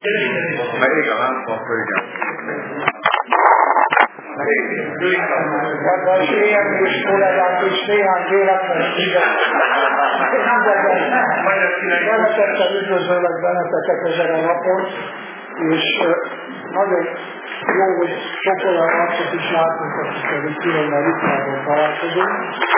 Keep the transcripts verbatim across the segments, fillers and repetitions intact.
Meg igen, lámpakra, igen. Kedves éjjelműs kollégák és néhány véletlen szívet. Szeretettel üdvözöllek benneteket ezen a napon, és nagyon jó, hogy sok olyan arcot is látunk, akikkel itt különben Litvánon találkozunk.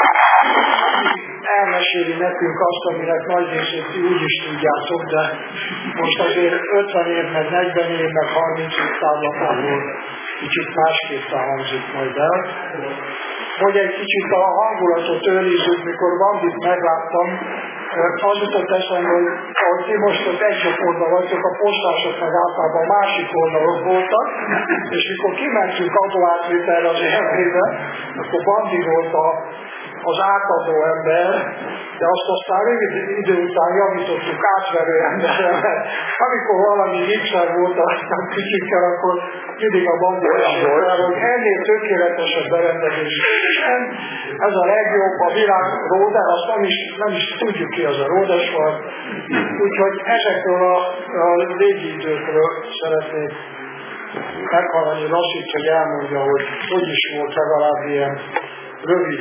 Elmeséli nekünk azt, aminek nagy részét úgy is tudjátok, de most azért ötven év, meg negyven év, meg harminc év távlatából kicsit másképp hangzik majd el. Hogy egy kicsit a hangulatot őrizzük, mikor Bandit megláttam, az jutott eszembe, hogy ahogy ti most az egy csoportban vagytok, a postások meg általában másik oldalok voltak, és mikor kimentünk adóátvételre az elmébe, akkor Bandi volt a, az átadó ember, de azt aztán rövid idő után javítottuk átverő emberre, mert amikor valami viccel volt a kicsikkel, akkor mindig a Bandi esélytel, hogy ennél tökéletesebb berendezés. Ez a legjobb, a világ Róder, azt nem is, nem is tudjuk ki az a Ródes van. Úgyhogy ezekről a, a régi időkről szeretnék meghallani Rassit, hogy elmondja, hogy hogy is volt legalább ilyen rövid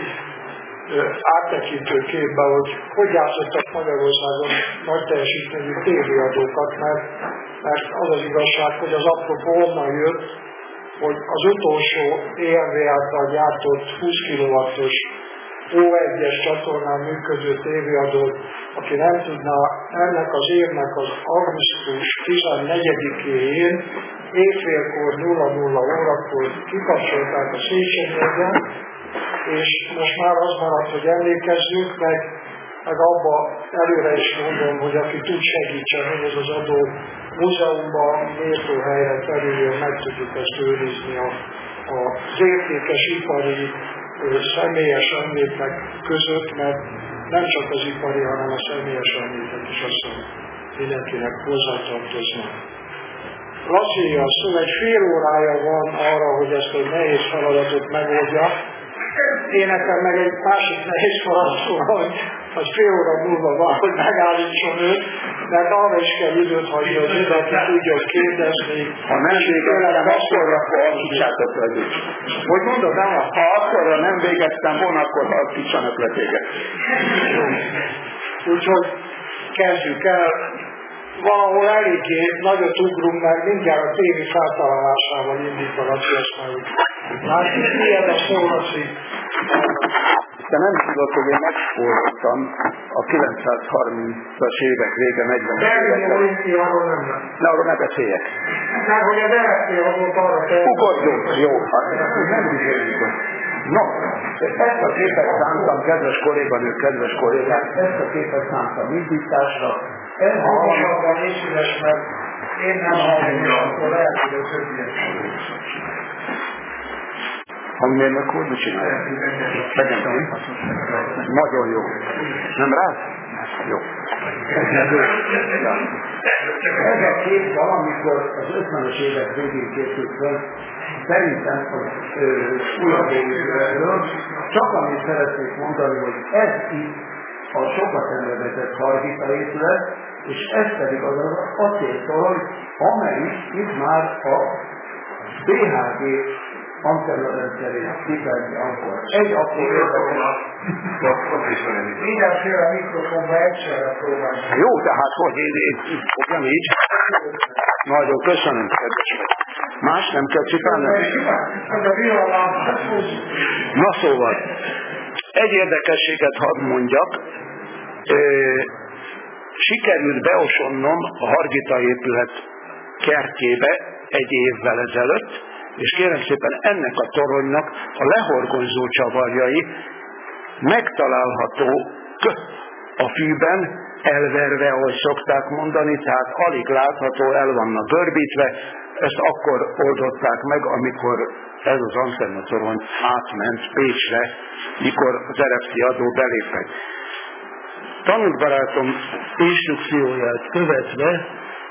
áttekintő képben, hogy hogy játszottak Magyarországon nagy teljesítményű tévéadókat, mert, mert az az igazság, hogy az apropó onnan jött, hogy az utolsó é em vé által gyártott húsz kilowattos ó egyes csatornán működő tévéadót, aki nem tudná, ennek az évnek az augusztus tizennegyedikéjén éjfélkor nulla nulla órakor kikapcsolták a Széchenyi, és most már az maradt, hogy emlékezzünk, meg, meg abba előre is mondom, hogy aki tud segítsen, hogy ez az adó múzeumban méltó helyre kerüljön, meg tudjuk ezt őrizni a, a, az értékes ipari személyes emlékek között, mert nem csak az ipari, hanem a személyes emlékek is azt hiszem mindenkinek hozzátartoznak. Laci, azt mondja, egy fél órája van arra, hogy ezt egy nehéz feladatot megoldja. Én nekem meg egy másik nehéz feladatom, hogy az fél óra múlva van, hogy megállítson őt, mert arra is kell időt hagyni, hogy mindenki tudjon kérdezni. Ha nem végeztem, akkor akkor alakítsátok le téged. Hogy mondod, nem, ha akkorra nem végeztem volna, akkor alakítsanak le téged. Úgyhogy kezdjük el. Valahol eléggé nagyot ugrunk, mert mindjárt a tévé feltalálásával indít a Laci, ezt már úgy látjuk. Milyen a szó, Laci? Te nem tudod, hogy én megspóroltam a kilencszázharmincas évek vége, negyvenes években. Berlini olimpiáról nem lesz. Ne, arról ne beszéljek. Mert hogy az eredmény volt arra kell. Ugorjunk, jó, hát nem bizonyítok. No, ezt a képet szántam, kedves kolléganők, kedves kollégák, ezt a képet szántam indításra. Ez magasabban is üres, mert én nem hallom, akkor lehet, hogy a többiek. Hangmérnök úr, mit csinálja? Legyen nagyon jó. Nem rá? Jó. Ez a kép valamikor az ötvenes évek végén készült fel, szerintem az újradóidőről, csak amit szeretnék mondani, hogy ez itt a sokat emlegetett Hargita épület, és ez pedig az az acéltorony, amelyik itt már a bé há gé antennarendszerét kifejezi akkor. Egy apró érdekes. Mindenféle mikrofonba egyszerre próbáljuk. Jó, tehát hogy én, én, én fogjam így. Nagyon köszönöm, kedves meg. Más nem kell cipálni? Na szóval, egy érdekességet hadd mondjak. Ö, sikerült beosonnom a Hargita épület kertjébe egy évvel ezelőtt, és kérem szépen ennek a toronynak a lehorgonyzó csavarjai megtalálható a fűben, elverve, ahogy szokták mondani, tehát alig látható, el vannak görbítve. Ezt akkor oldották meg, amikor ez az antennatorony átment Pécsre, mikor az Erevszti adó belépett. Tanult barátom instrukcióját követve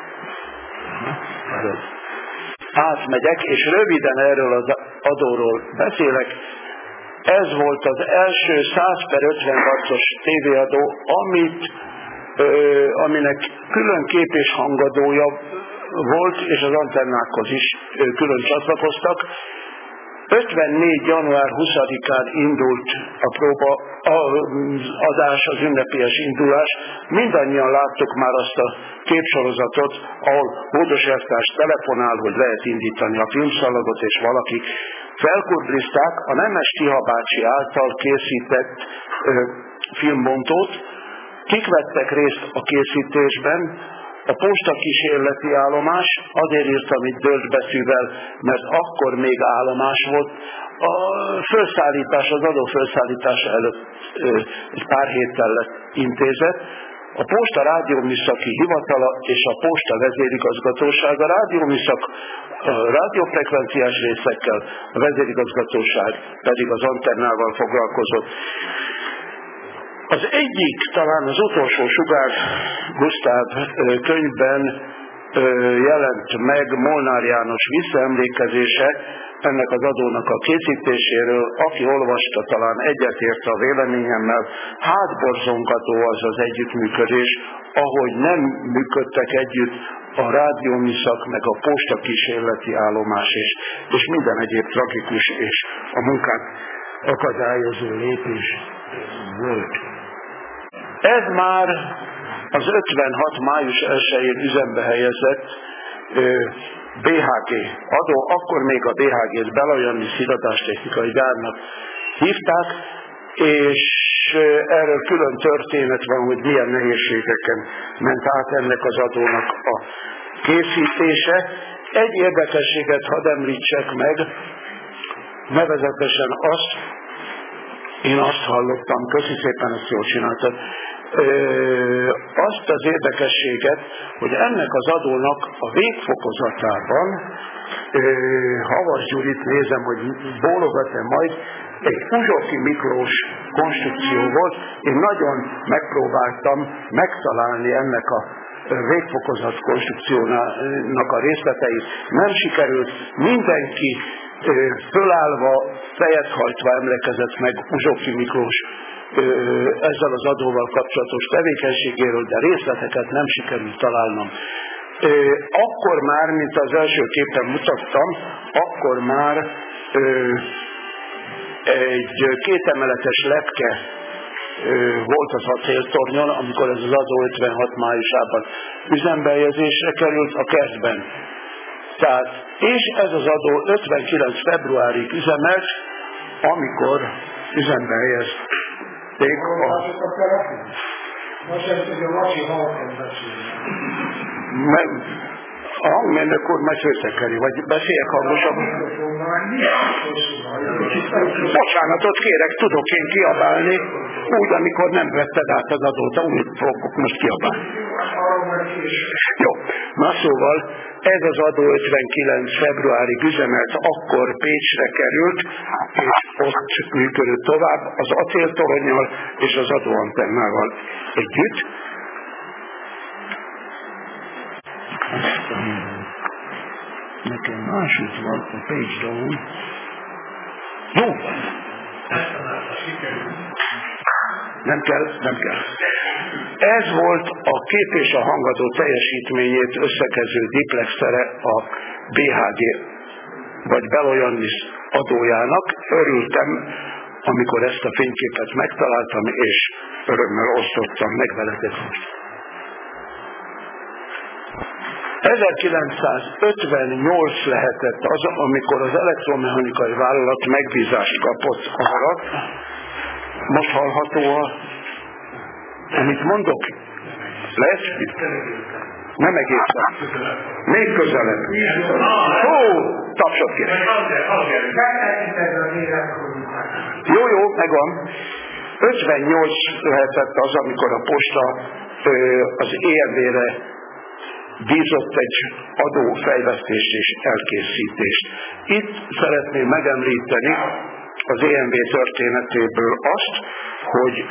átmegyek, és röviden erről az adóról beszélek. Ez volt az első száz per ötven wattos tévéadó, amit, ö, aminek külön kép és hangadója volt, és az antennákhoz is külön csatlakoztak. ötvennégy. január huszadikán indult a próba, az adás, az ünnepélyes indulás. Mindannyian láttuk már azt a képsorozatot, ahol Hódos Elvtárs telefonál, hogy lehet indítani a filmszalagot, és valaki felkurbrizták a Nemes Tiha bácsi által készített ö, filmbontót. Kik vettek részt a készítésben? A posta kísérleti állomás, azért írtam itt dölt betűvel, mert akkor még állomás volt. A felszállítás, az adó felszállítása előtt egy pár héttel lett intézet. A Posta Rádióműszaki Hivatala és a Posta Vezérigazgatóság, a rádióműszak a rádiófrekvenciás részekkel, a vezérigazgatóság pedig az antennával foglalkozott. Az egyik, talán az utolsó Sugár Gusztáv könyvben jelent meg Molnár János visszaemlékezése ennek az adónak a készítéséről. Aki olvasta, talán egyetért a véleményemmel, hátborzongató az az együttműködés, ahogy nem működtek együtt a rádióműszak, meg a posta kísérleti állomás és, és minden egyéb tragikus és a munkát akadályozó lépés volt. Ez már az ötvenhat. május elsején üzembe helyezett bé há gé adó, akkor még a bé há gét Belajanis Iratástechnikai Gyárnak hívták, és erről külön történet van, hogy milyen nehézségeken ment át ennek az adónak a készítése. Egy érdekességet hadd említsek meg, nevezetesen azt, én azt hallottam, köszi szépen, ezt jól csináltad, azt az érdekességet, hogy ennek az adónak a végfokozatában, Havas Gyurit nézem, hogy bólogat-e majd, egy Uzsoki Miklós konstrukció volt. Én nagyon megpróbáltam megtalálni ennek a végfokozat konstrukciónak a részleteit. Nem sikerült, mindenki fölállva, fejet hajtva emlékezett meg Uzsoki Miklós ezzel az adóval kapcsolatos tevékenységéről, de részleteket nem sikerült találnom. Akkor már, mint az első képen mutattam, akkor már egy kétemeletes lepke volt az acéltornyon, amikor ez az adó ötvenhat. májusában üzembehelyezésre került a kertben. Tehát, és ez az adó ötvenkilenc. februárig üzemelt, amikor üzembe helyezték a... Most ezt ugye a Laci halkan beszélni. A hangmérnök úr majd főszekeri, vagy beszéljek hangosabban? Bocsánatot kérek, tudok én kiabálni, úgy, amikor nem vetted át az adót, úgy fogok most kiabálni. Jó, na szóval ez az adó ötvenkilenc. februárig üzemelt, akkor Pécsre került, és ott működött tovább az acéltoronnyal és az adóantennával együtt. Nekem másút van a page down. Jó van. Nem kell, nem kell. Ez volt a kép és a hangadó teljesítményét összekező diplexere a bé há gé vagy Belajanis adójának. Örültem, amikor ezt a fényképet megtaláltam, és örömmel osztottam meg veletek. ezerkilencszázötvennyolc lehetett az, amikor az elektromechanikai vállalat megbízást kapott arra. Most hallható a... Amit mondok? Lesz? Nem egészen. Még közelebb. Ó, tapsot kérek. Jó, jó, megvan. ötvennyolc lehetett az, amikor a posta az é em vé-re bízott egy adófejlesztést és elkészítést. Itt szeretném megemlíteni az é em vé történetéből azt, hogy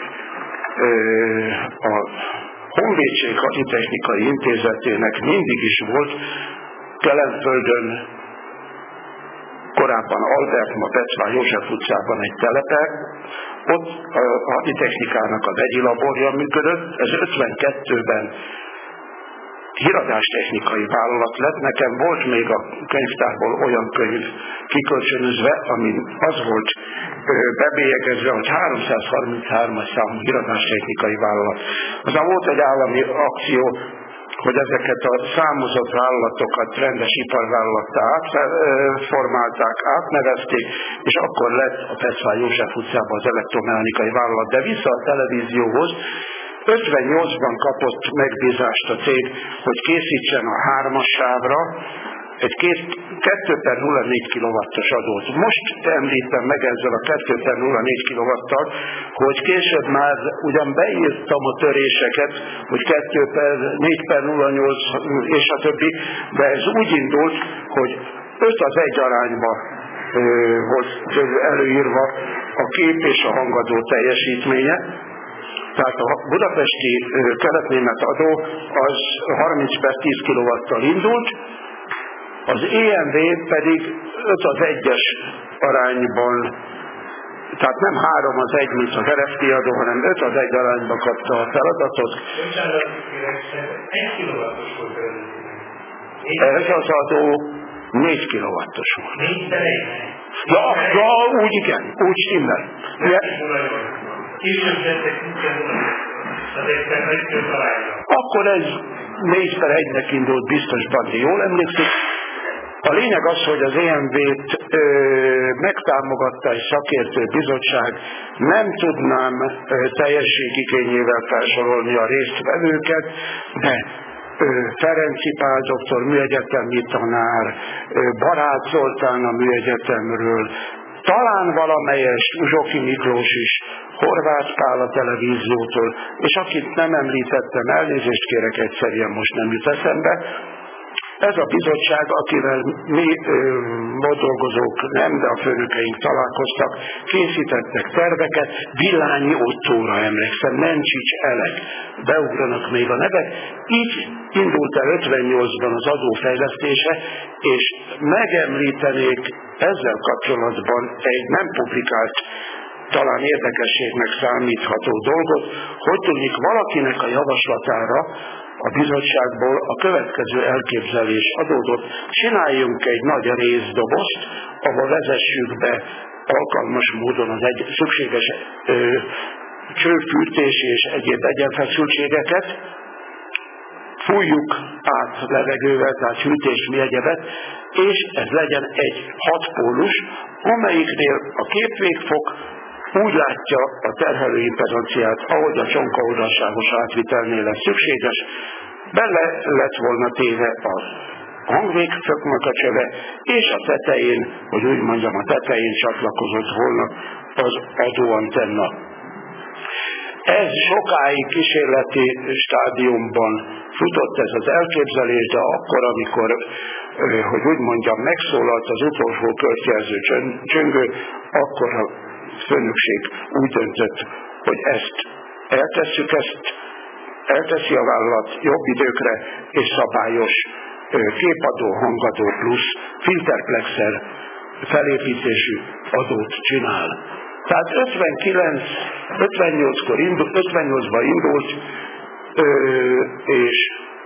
a Honvédség Haditechnikai Intézetének mindig is volt Kelenföldön, korábban Albert, ma Petrán József utcában egy telepe, ott a haditechnikának a vegyi laborja működött, ez ötvenkettőben híradástechnikai vállalat lett. Nekem volt még a könyvtárból olyan könyv kikölcsönözve, ami az volt bebélyegezve, hogy háromszázharminchárom számú híradástechnikai vállalat. Aztán volt egy állami akció, hogy ezeket a számozott vállalatokat rendes iparvállalattá átformálták, átnevezték, és akkor lett a Peszfály József utcában az elektromechanikai vállalat. De vissza a televízióhoz, ötvennyolcban kapott megbízást a cég, hogy készítsen a hármas sávra egy kettő per nulla négy kilowattos adót. Most említem meg ezzel a kettő per nulla négy kilowattal, hogy később már ugyan beírtam a töréseket, hogy kettő per négy per nulla nyolc és a többi, de ez úgy indult, hogy öt az egy arányba ö, volt előírva a kép és a hangadó teljesítménye. Tehát a budapesti kelet-német adó az harminc per tíz kilowattal indult, az é em vé pedig öt az egyes arányban, tehát nem három az egy, mint az er ef té adó, hanem öt az egy arányban kapta a feladatot. Ez az adó négy kilowattos volt. Ja, ja, úgy igen, úgy stimmel. Akkor ez négy per egynek indult, biztos Bandi jól emlékszik. A lényeg az, hogy az é em vét ö, megtámogatta egy szakértő bizottság, nem tudnám ö, teljességigényével felsorolni a résztvevőket, de ö, Ferenci Pál doktor műegyetemi tanár, ö, Barát Zoltán a műegyetemről, talán valamelyest Uzsoki Miklós is, Horváth Pál a televíziótól, és akit nem említettem, elnézést kérek, egyszerűen most nem jut eszembe. Ez a bizottság, akivel mi ma dolgozók nem, de a főnökeink találkoztak, készítettek terveket, Villányi Ottóra emlékszem, Mencsics Elek, beugranak még a nevek. Így indult el ötvennyolcban az adófejlesztése, és megemlítenék ezzel kapcsolatban egy nem publikált, talán érdekességnek számítható dolgot, hogy tudnik valakinek a javaslatára a bizottságból a következő elképzelés adódott, csináljunk egy nagy részdobozt, ahol vezessük be alkalmas módon az egy szükséges ö, csőfűtési és egyéb egyenfeszültségeket, fújjuk át levegővel, tehát hűtés mi egyebet, és ez legyen egy hatpólus, amelyiknél a képvégfok úgy látja a terhelő impedanciát, ahogy a csonka oldalságos átvitelnél lesz szükséges, bele lett volna téve a hangvégfoknak a csöve, és a tetején, hogy úgy mondjam, a tetején csatlakozott volna az adóantenna. Ez sokáig kísérleti stádiumban futott ez az elképzelés, de akkor, amikor, hogy úgy mondjam, megszólalt az utolsó körtjelző csöngő, akkor a főnökség úgy döntött, hogy ezt eltesszük, ezt elteszi a vállalat jobb időkre, és szabályos képadó, hangadó plusz filterplexer felépítésű adót csinál. Tehát ötvenkilenc, ötvennyolckor indult, ötvennyolcban indult, és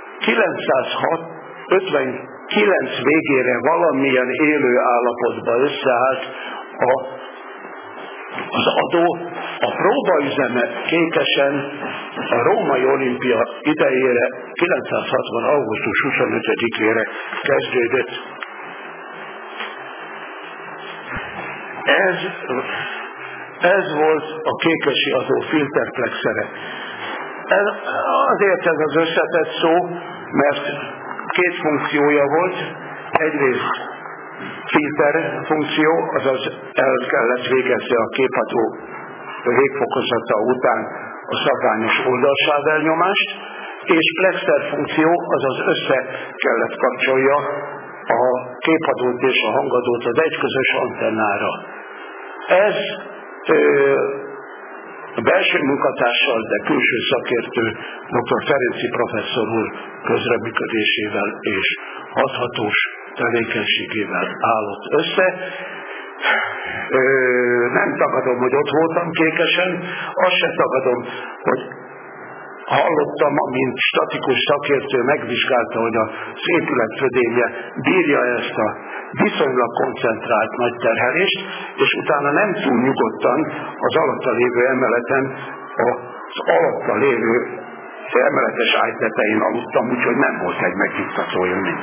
kilencszázötvenkilenc végére valamilyen élő állapotba összeállt a az adó. A próbaüzeme Kékesen a római olimpia idejére kilencszázhatvan. augusztus huszonötödikére kezdődött. Ez, ez volt a kékesi adó filterplexere. Ez, azért ez az összetett szó, mert két funkciója volt. Egyrészt filter funkció, azaz el kellett végezni a képadó végfokozata után a szabványos oldalsávelnyomást, és plexer funkció, azaz össze kellett kapcsolja a képadót és a hangadót az egy közös antennára. Ez ö, a belső munkatársal, de külső szakértő doktor Ferenci professzor úr közreműködésével és hathatós tevékenységével állott össze. Ö, nem tagadom, hogy ott voltam Kékesen, azt se tagadom, hogy hallottam, amint statikus szakértő megvizsgálta, hogy az épület födémje bírja ezt a viszonylag koncentrált nagy terhelést, és utána nem túl nyugodtan az alatta lévő emeleten az alatta lévő emeletes ágytetején aludtam, úgyhogy nem volt egy megnyugtató élmény.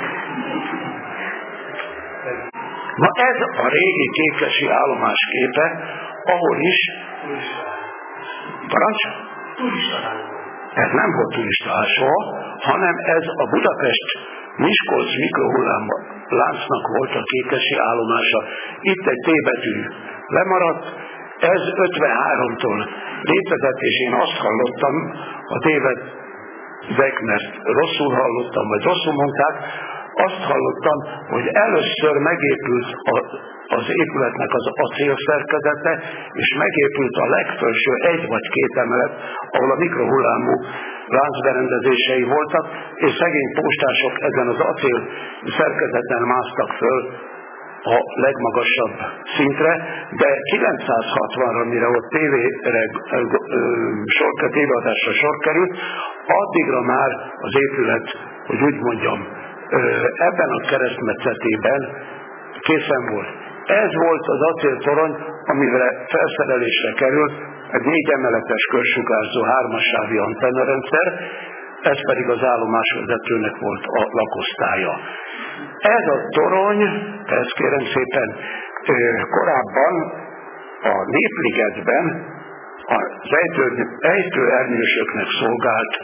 Na ez a régi kékesi állomás képe, ahol is parancs? Ez nem volt turista soha, hanem ez a Budapest Miskolc mikrohullám láncnak volt a kékesi állomása. Itt egy T betű lemaradt, ez ötvenháromtól létezett, és én azt hallottam, a tévedek, mert rosszul hallottam, vagy rosszul mondták, azt hallottam, hogy először megépült a, az épületnek az acélszerkezete, és megépült a legfelső egy vagy két emelet, ahol a mikrohullámú láncberendezései voltak, és szegény postások ezen az acél szerkezeten másztak föl a legmagasabb szintre, de kilencszázhatvanra, mire ott tévére, sor, tévéadásra sor került, addigra már az épület, hogy úgy mondjam, ebben a keresztmetszetében készen volt. Ez volt az acéltorony, amire felszerelésre került egy négy emeletes körsugárzó hármassávú antennarendszer, ez pedig az állomásvezetőnek volt a lakosztálya. Ez a torony, ezt kérem szépen, korábban a Népligetben az ejtő, ejtőernyősöknek szolgált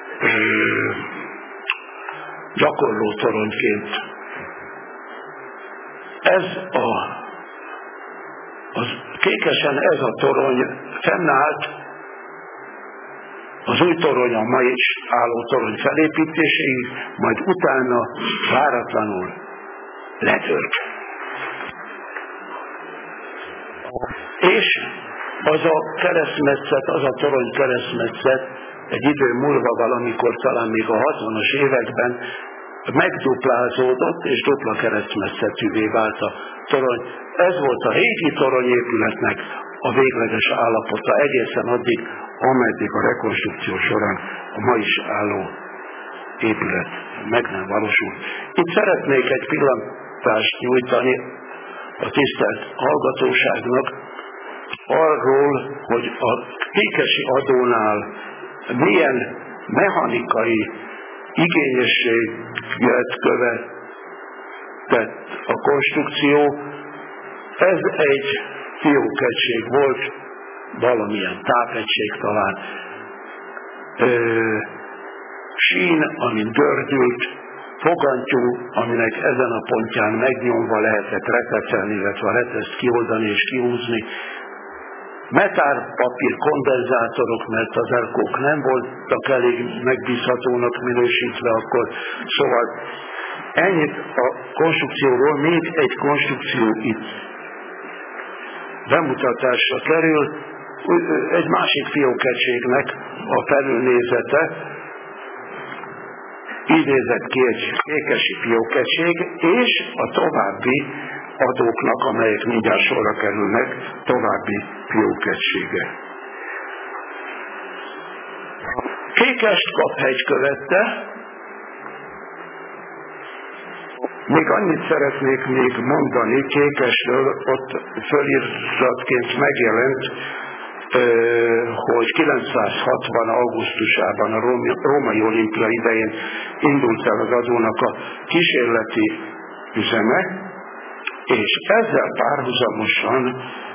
gyakorló toronyként. Ez a, az Kékesen ez a torony fennállt az új torony, a ma is álló torony felépítéséig, majd utána váratlanul letört. És az a keresztmetszet, az a torony keresztmetszet egy idő múlva valamikor, talán még a hatvanas években megduplázódott, és dupla keresztmetszetűvé vált a torony. Ez volt a régi toronyépületnek a végleges állapota egészen addig, ameddig a rekonstrukció során a ma is álló épület meg nem valósult. Itt szeretnék egy pillantást nyújtani a tisztelt hallgatóságnak arról, hogy a kékesi adónál milyen mechanikai igényességet követett a konstrukció. Ez egy fiókegység volt, valamilyen tápegység talán, Ö, sín, amin gördült, fogantyú, aminek ezen a pontján megnyomva lehetett reteszelni, illetve a reteszt kioldani és kihúzni, metárpapír kondenzátorok, mert az elkók nem voltak elég megbízhatónak minősítve akkor, szóval ennyit a konstrukcióról. Még egy konstrukció itt bemutatásra kerül, egy másik fiókegységnek a felülnézete, így nézett ki egy kékesi fiókegység, és a további adóknak, amelyek mindjárt sorra kerülnek, további fiókegysége. Kékest Kaphegy követte. Még annyit szeretnék még mondani Kékesről, ott föliratként megjelent, hogy kilencszázhatvan. augusztusában a római olimpia idején indult el az adónak a kísérleti üzeme, és ezzel párhuzamosan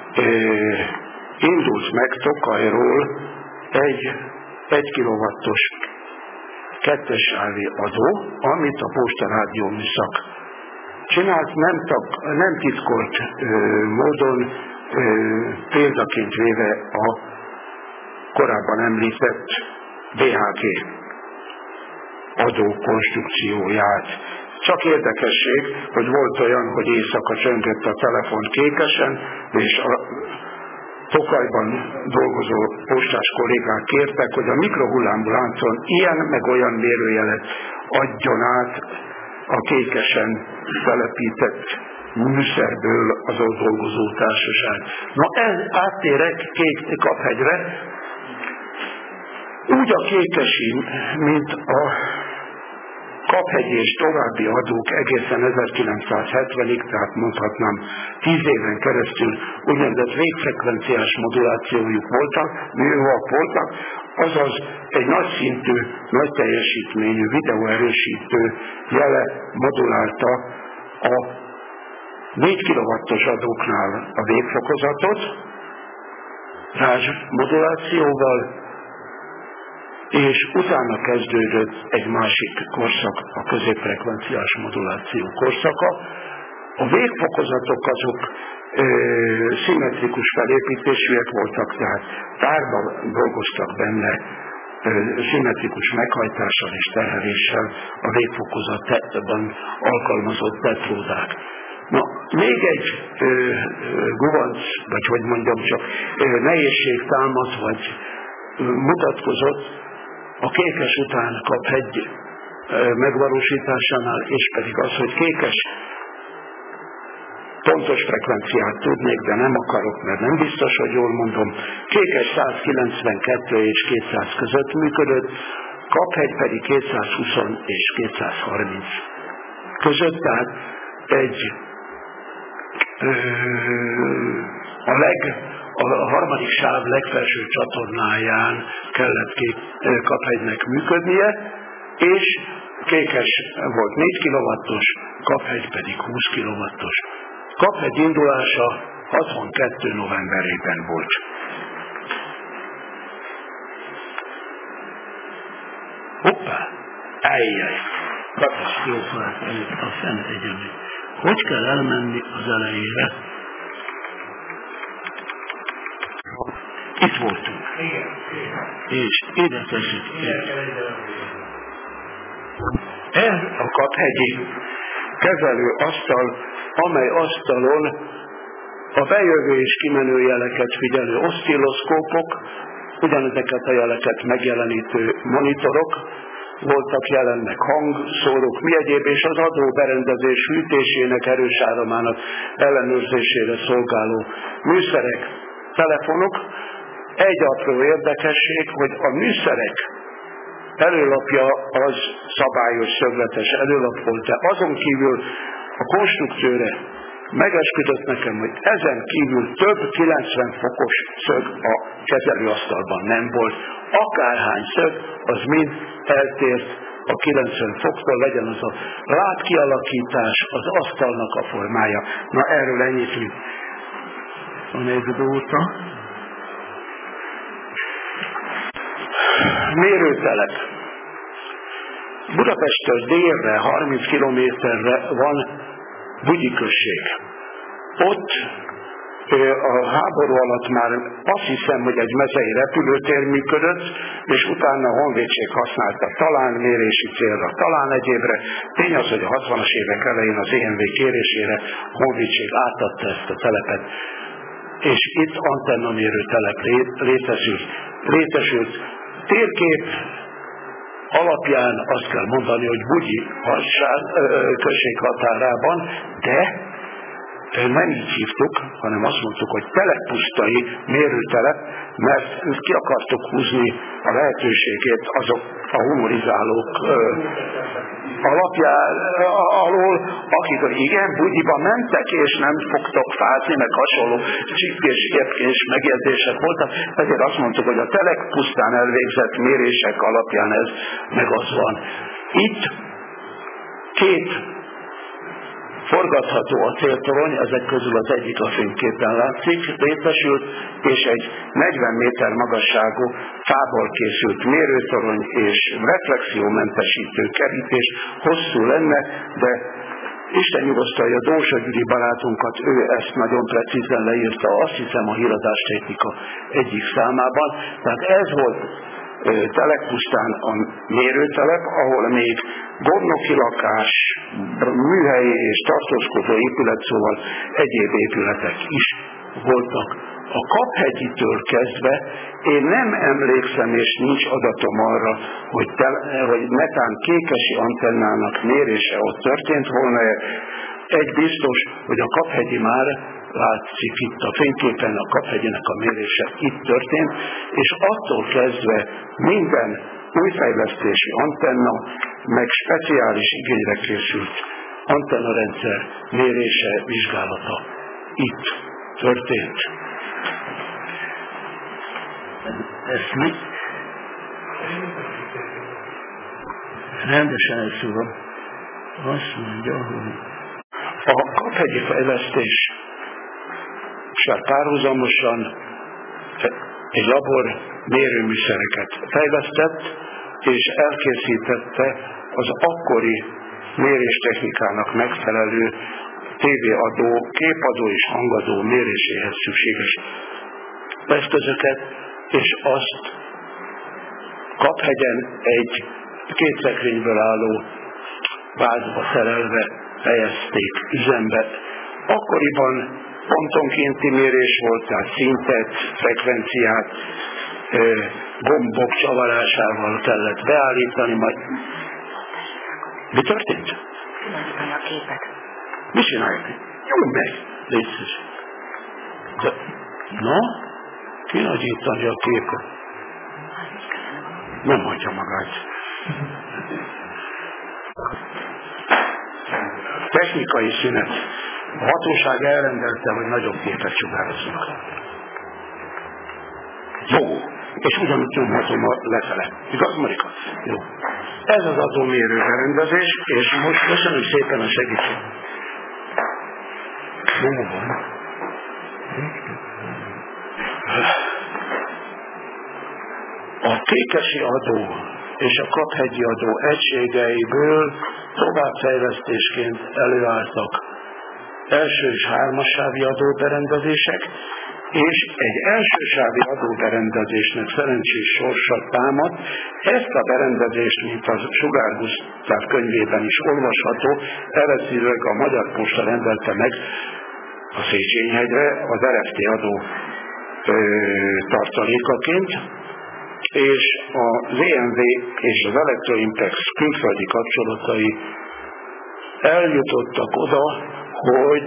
indult meg Tokajról egy egy kilowattos kettessávi adó, amit a Postarádió műszak csinált, nem, tak, nem titkolt ö, módon, ö, példaként véve a korábban említett bé há gé adó konstrukcióját. Csak érdekesség, hogy volt olyan, hogy éjszaka csöngött a telefon Kékesen, és a Tokajban dolgozó postás kollégák kértek, hogy a mikrohullámú láncon ilyen meg olyan mérőjelet adjon át a Kékesen telepített műszerből az ott dolgozó társaság. Na ez áttérek Kék Kaphegyre. Úgy a Kékesi, mint a Kaphegy és további adók egészen ezerkilencszázhetvenig, tehát mondhatnám tíz éven keresztül úgynevezett végfrekvenciás modulációjuk voltak, műholdak voltak, azaz egy nagy szintű, nagy teljesítményű videóerősítő jele modulálta a négy kilowattos adóknál a végfokozatot, rázs modulációval, és utána kezdődött egy másik korszak, a középfrekvenciás moduláció korszaka. A végfokozatok azok ö, szimmetrikus felépítésűek voltak, tehát tárban dolgoztak benne ö, szimmetrikus meghajtással és terheléssel a végfokozatban alkalmazott tetródák. Na, még egy ö, ö, gubanc, vagy hogy mondjam csak, ö, nehézség támad, vagy ö, mutatkozott a Kékes után Kaphegy megvalósításánál, és pedig az, hogy Kékes pontos frekvenciát tudnék, de nem akarok, mert nem biztos, hogy jól mondom. Kékes százkilencvenkettő és kétszáz között működött, Kaphegy pedig kétszázhúsz és kétszázharminc között, tehát egy ö, a leg a harmadik sáv legfelső csatornáján kellett Kaphegynek működnie, és Kékes volt négy kilowattos, Kaphegy pedig húsz kilowattos. Kaphegy indulása hatvankettő novemberében volt. Hoppá! Ejjjjj! Katasztrófát előtt a fent egyemet. Hogy kell elmenni az elejére? Itt voltunk. Igen. És ide teszik. Ez a Kaphegyi kezelőasztal, amely asztalon a bejövő és kimenő jeleket figyelő oszcilloszkópok, ugyanezeket a jeleket megjelenítő monitorok, voltak jelennek hangszórók, mi egyéb, és az adóberendezés hűtésének, erős áramának ellenőrzésére szolgáló műszerek, telefonok. Egy apró érdekesség, hogy a műszerek előlapja az szabályos szögletes előlap volt, de azon kívül a konstruktőre megesküdött nekem, hogy ezen kívül több kilencven fokos szög a kezelőasztalban nem volt. Akárhány szög, az mind eltért a kilencven foktól, legyen az a látkialakítás, az asztalnak a formája. Na erről ennyit, mint anekdóta. Mérőtelep. Budapesttől délre, harminc kilométerre van Bugyi község. Ott a háború alatt már azt hiszem, hogy egy mezei repülőtér működött, és utána a honvédség használta talán mérési célra, talán egyébre. Tény az, hogy a hatvanas évek elején az é en vé kérésére a honvédség átadta ezt a telepet, és itt antennamérő telep létesült. létesült. Térkép alapján azt kell mondani, hogy Bugyi község határában, de nem így hívtuk, hanem azt mondtuk, hogy teleppusztai mérőtelep, mert ki akartuk húzni a lehetőségét azok a humorizálók alapján alól, akik igen, Bugyiba mentek, és nem fogtok fázni, meg hasonló csipkés, ilyepkés megjegyzések voltak, ezért azt mondtuk, hogy a teleppusztán elvégzett mérések alapján ez meg az van. Itt két forgatható acéltorony, ezek közül az egyik a fényképen látszik, létesült, és egy negyven méter magasságú fából készült mérőtorony és reflexiómentesítő kerítés hosszú lenne, de Isten nyugosztalja Dózsa Gyuri barátunkat, ő ezt nagyon precízen leírta, azt hiszem a híradástechnika egyik számában. Tehát ez volt Teleppusztán a mérőtelep, ahol még gondnoki lakás, műhelyi és tartózkodó épület, szóval egyéb épületek is voltak. A Kaphegyitől kezdve én nem emlékszem, és nincs adatom arra, hogy, te, hogy netán kékesi antennának mérése ott történt volna. Egy biztos, hogy a Kaphegyi már látszik itt a fényképen, a Kaphegyének a mérése itt történt, és attól kezdve minden új fejlesztési antenna, meg speciális igényre készült antennarendszer mérése, vizsgálata itt történt. Ez mi? Rendesen elszúrom. Azt mondja, hogy a Kaphegyi fejlesztés párhuzamosan egy labor mérőműszereket fejlesztett, és elkészítette az akkori méréstechnikának megfelelő tévéadó, képadó és hangadó méréséhez szükséges eszközöket, és azt Kaphegyen egy két szekrényből álló vázba szerelve helyezték üzembe. Akkoriban pontonkénti mérés volt, tehát szintet, frekvenciát, gombok csavarásával kellett beállítani, majd... Mi történt? Nagyítani a képet. Mi csináljuk? Jó, megy. Légy De... Na? Ki nagyítani a képet? Nem hagyja magát. Technikai szünet. A hatóság elrendelte, hogy nagyobb képet sugározzunk. Jó. És ugyanúgy nyomhatom a lefele. Igaz, Marika? Jó. Ez az adómérő berendezés, és most köszönöm szépen a segítséget. Jó van. A Kékesi adó és a Kaphegyi adó egységeiből továbbfejlesztésként előálltak első és hármassávi adóberendezések, és egy elsősávi adóberendezésnek szerencsés sorsa támad. Ezt a berendezést, mint a Sugár Gusztáv könyvében is olvasható, eredetileg a Magyar Posta rendelte meg a Széchenyi-hegyre az er ef té adó ö, tartalékaként, és a vé em vé és az Electroimpex külföldi kapcsolatai eljutottak oda, hogy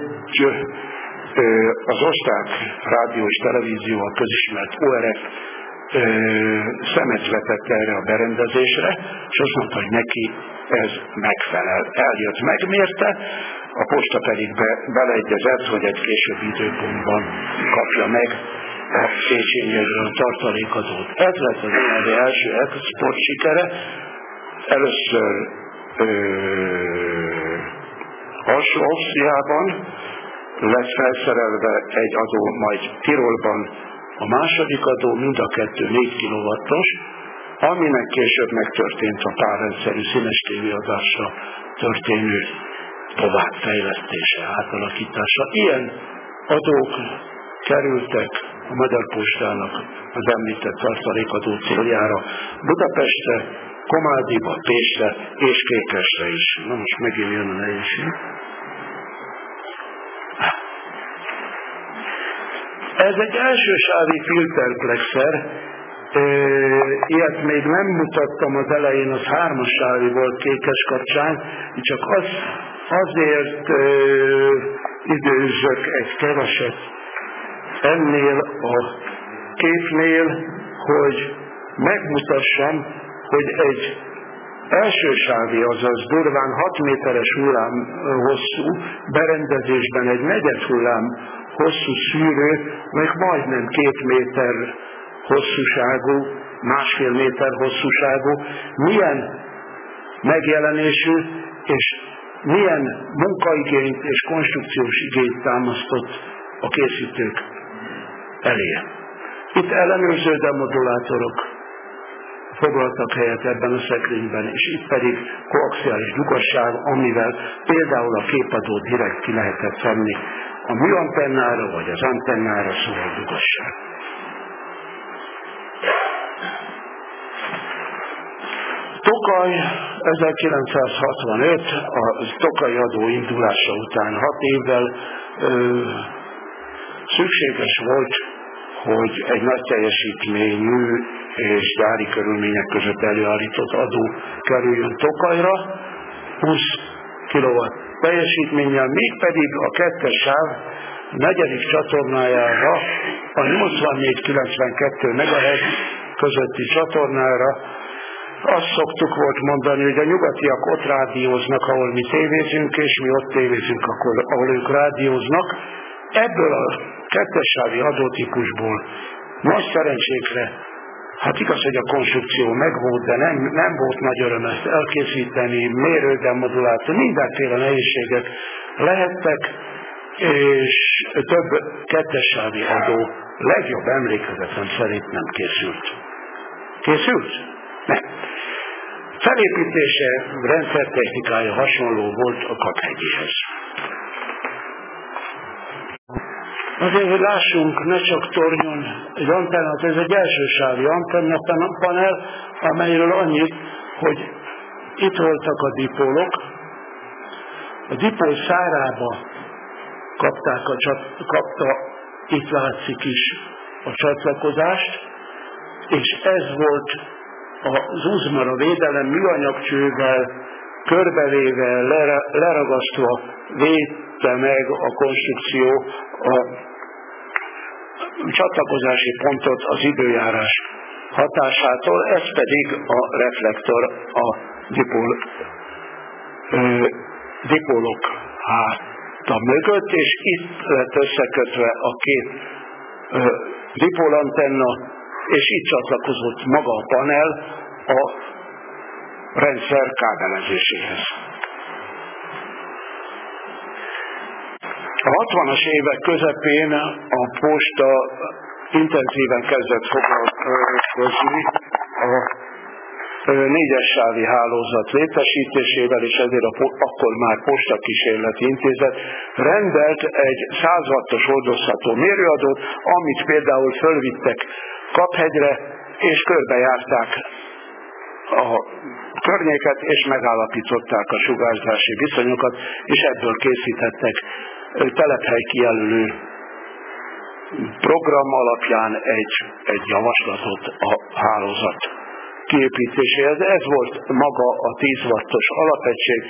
az osztrák rádió és televízió, a közismert o er ef szemet vetett erre a berendezésre, és azt mondta, hogy neki ez megfelel. Eljött, megmérte, a posta pedig be, beleegyezett, hogy egy későbbi időpontban kapja meg a Széchenyi-hegyről a tartalékadót. Ez lett az é en vé első export sikere. Először ö, Ausztriában lett felszerelve egy adó, majd Tirolban a második adó, mind a kettő négy kilowattos, aminek később megtörtént a párrendszerű színes tévéadásra történő továbbfejlesztése, átalakítása. Ilyen adók kerültek a Magyar Postának az említett tartalékadó céljára Budapestre, Komádiba, Pécsre és Kékesre is. Na most megint jön a nehézség. Ez egy elsősávi filterplexer, ilyet még nem mutattam az elején, az hármassávi volt Kékes kapcsán, csak az, azért időzök egy keveset ennél a képnél, hogy megmutassam, hogy egy elsősávi, azaz durván hat méteres hullám hosszú berendezésben egy negyed hullám hosszú szűrő, meg majdnem két méter hosszúságú, másfél méter hosszúságú, milyen megjelenésű és milyen munkaigényt és konstrukciós igényt támasztott a készítők elé. Itt ellenőrző demodulátorok foglaltak helyet ebben a szekrényben, és itt pedig koaxiális dugosság, amivel például a képadót direkt ki lehetett venni a műantennára vagy az antennára, szóval dugosság. Tokaj ezerkilencszázhatvanöt, a Tokaji adó indulása után hat évvel ö, szükséges volt, hogy egy nagy teljesítményű és gyári körülmények között előállított adó kerüljön Tokajra. húsz kilowatt teljesítménnyel, mégpedig a kettes sáv negyedik csatornájára, a nyolcvannégy kilencvenkettő megahertz közötti csatornára. Azt szoktuk volt mondani, hogy a nyugatiak ott rádióznak, ahol mi tévézünk, és mi ott tévézünk, akkor, ahol ők rádióznak. Ebből a kettessávi adótípusból nagy szerencsékre, hát igaz, hogy a konstrukció megvolt, de nem, nem volt nagy öröm ezt elkészíteni, mérőden modulátor, mindenféle nehézségek lehettek, és több kettessávi adó legjobb emlékezetem szerint nem készült. Készült? Nem. Felépítése, rendszertechnikája hasonló volt a Kaphegyihez. Azért, hogy lássunk, ne csak tornyon egy antennát, ez egy elsősávi antennapanel, amelyről annyit, hogy itt voltak a dipólok, a dipól szárába kapták a csat, kapta, itt látszik is a csatlakozást, és ez volt az uzmara védelem műanyagcsővel, körbevéve, leragasztva védte meg a konstrukció a csatlakozási pontot az időjárás hatásától, ez pedig a reflektor a dipól, ö, dipólok háta mögött, és itt lett összekötve a két ö, dipólantenna, és itt csatlakozott maga a panel a rendszer kábelezéséhez. A hatvanas évek közepén a posta intenzíven kezdett foglalkozni a négyes sávi hálózat létesítésével, és ezért a, akkor már Posta Kísérleti Intézet rendelt egy száz wattos hordozható mérőadót, amit például fölvittek Kaphegyre, és körbejárták a környéket, és megállapították a sugárzási viszonyokat, és ebből készítettek telephely kijelölő program alapján egy, egy javaslatot a hálózat kiépítéséhez. Ez volt maga a tíz wattos alapegység,